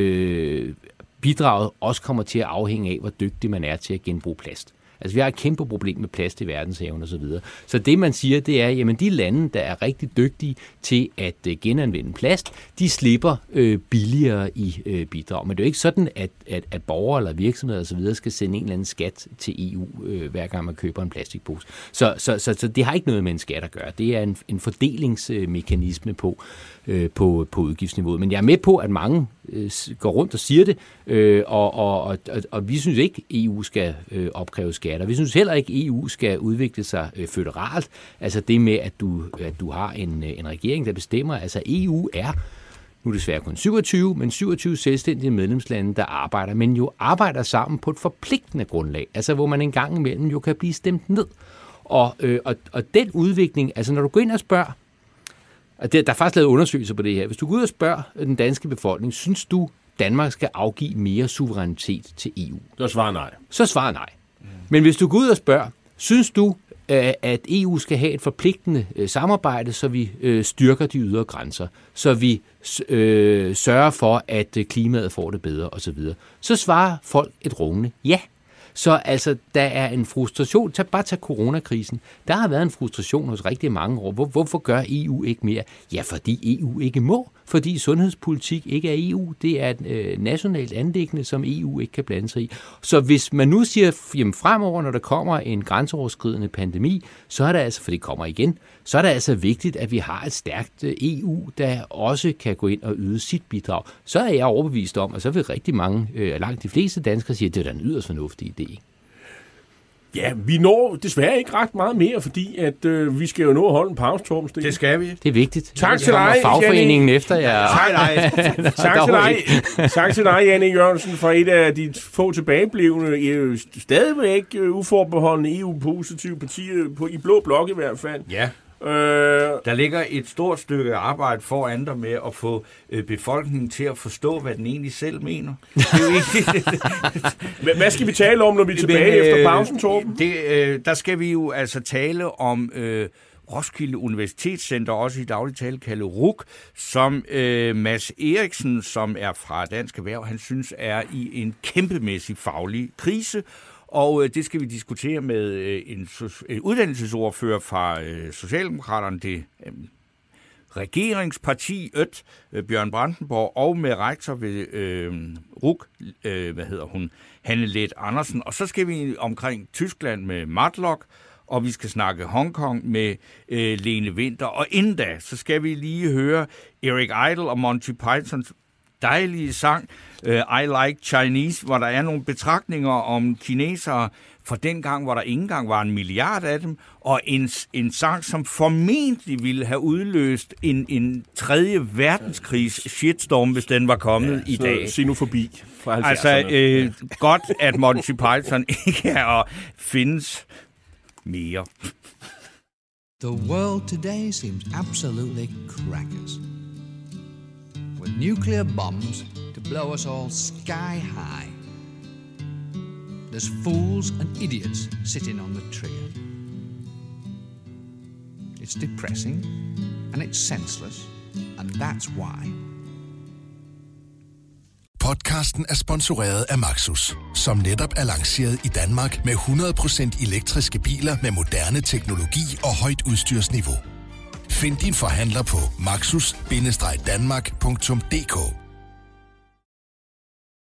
[SPEAKER 7] bidraget også kommer til at afhænge af, hvor dygtig man er til at genbruge plast. Altså, vi har et kæmpe problem med plast i verdenshaven og så videre. Så det, man siger, det er, jamen de lande, der er rigtig dygtige til at genanvende plast, de slipper billigere i bidrag. Men det er jo ikke sådan, at borgere eller virksomheder og så videre skal sende en eller anden skat til EU, hver gang man køber en plastikpose. Så det har ikke noget med en skat at gøre. Det er en fordelingsmekanisme på udgiftsniveauet. Men jeg er med på, at mange går rundt og siger det, og vi synes ikke, EU skal opkræve skatter. Vi synes heller ikke, EU skal udvikle sig føderalt. Altså det med, at du har en regering, der bestemmer. Altså EU er nu er det desværre kun 27, men 27 selvstændige medlemslande, der arbejder, men jo arbejder sammen på et forpligtende grundlag, altså hvor man en gang imellem jo kan blive stemt ned. Og den udvikling, altså når du går ind og spørger, og der er faktisk lavet undersøgelser på det her, hvis du går ud og spørger den danske befolkning, synes du, Danmark skal afgive mere suverænitet til EU? Så svarer nej. Men hvis du går ud og spørger, synes du, at EU skal have et forpligtende samarbejde, så vi styrker de ydre grænser, så vi sørger for, at klimaet får det bedre osv., så svarer folk et rungende ja. Så altså, der er en frustration. Bare tag coronakrisen. Der har været en frustration hos rigtig mange år. Hvorfor gør EU ikke mere? Ja, fordi EU ikke må. Fordi sundhedspolitik ikke er EU. Det er et nationalt anliggende, som EU ikke kan blande sig i. Så hvis man nu siger, jamen fremover, når der kommer en grænseoverskridende pandemi, så er det altså, for det kommer igen, så er det altså vigtigt, at vi har et stærkt EU, der også kan gå ind og yde sit bidrag. Så er jeg overbevist om, og så vil rigtig mange, langt de fleste danskere sige, at det er en yderst fornuftig idé.
[SPEAKER 3] Ja, vi når desværre ikke ret meget mere, fordi at vi skal jo nå at holde en pause, Torben Steen.
[SPEAKER 2] Det skal vi.
[SPEAKER 7] Det er vigtigt.
[SPEAKER 3] Tak til dig,
[SPEAKER 7] fagforeningen efter jer.
[SPEAKER 3] Tak til dig, Jan E. Jørgensen, fra et af de få tilbageblevende, stadigvæk uforbeholdende EU-positive partier, i blå blok i hvert fald.
[SPEAKER 2] Ja. Der ligger et stort stykke arbejde foran dig med at få befolkningen til at forstå, hvad den egentlig selv mener.
[SPEAKER 3] Hvad skal vi tale om, når vi er tilbage efter pausen, Torben?
[SPEAKER 2] Der skal vi jo altså tale om Roskilde Universitetscenter, også i daglig tale kaldet RUC, som Mads Eriksen, som er fra Dansk Erhverv, han synes er i en kæmpemæssig faglig krise. Og det skal vi diskutere med en uddannelsesordfører fra Socialdemokraterne, det regeringsparti Bjørn Brandenborg, og med rektor ved RUC, Hanne Leth Andersen. Og så skal vi omkring Tyskland med Matlock, og vi skal snakke Hongkong med Lene Winther. Og inden da, så skal vi lige høre Eric Idle og Monty Pythons dejlige sang, I Like Chinese, hvor der er nogle betragtninger om kinesere for dengang, hvor der ikke engang var 1 milliard af dem, og en sang, som formentlig ville have udløst en 3. verdenskrigs shitstorm, hvis den var kommet i dag.
[SPEAKER 3] Xenofobi fra 70'erne.
[SPEAKER 2] Altså, godt, at Monty Python ikke er at findes mere.
[SPEAKER 8] The world today seems absolutely crackers. With nuclear bombs to blow us all sky high. There's fools and idiots sitting on the trigger. It's depressing and it's senseless, and that's why.
[SPEAKER 6] Podcasten er sponsoreret af Maxus, som netop er lanceret i Danmark med 100% elektriske biler med moderne teknologi og højt udstyrsniveau. Find din forhandler på maxus-danmark.dk.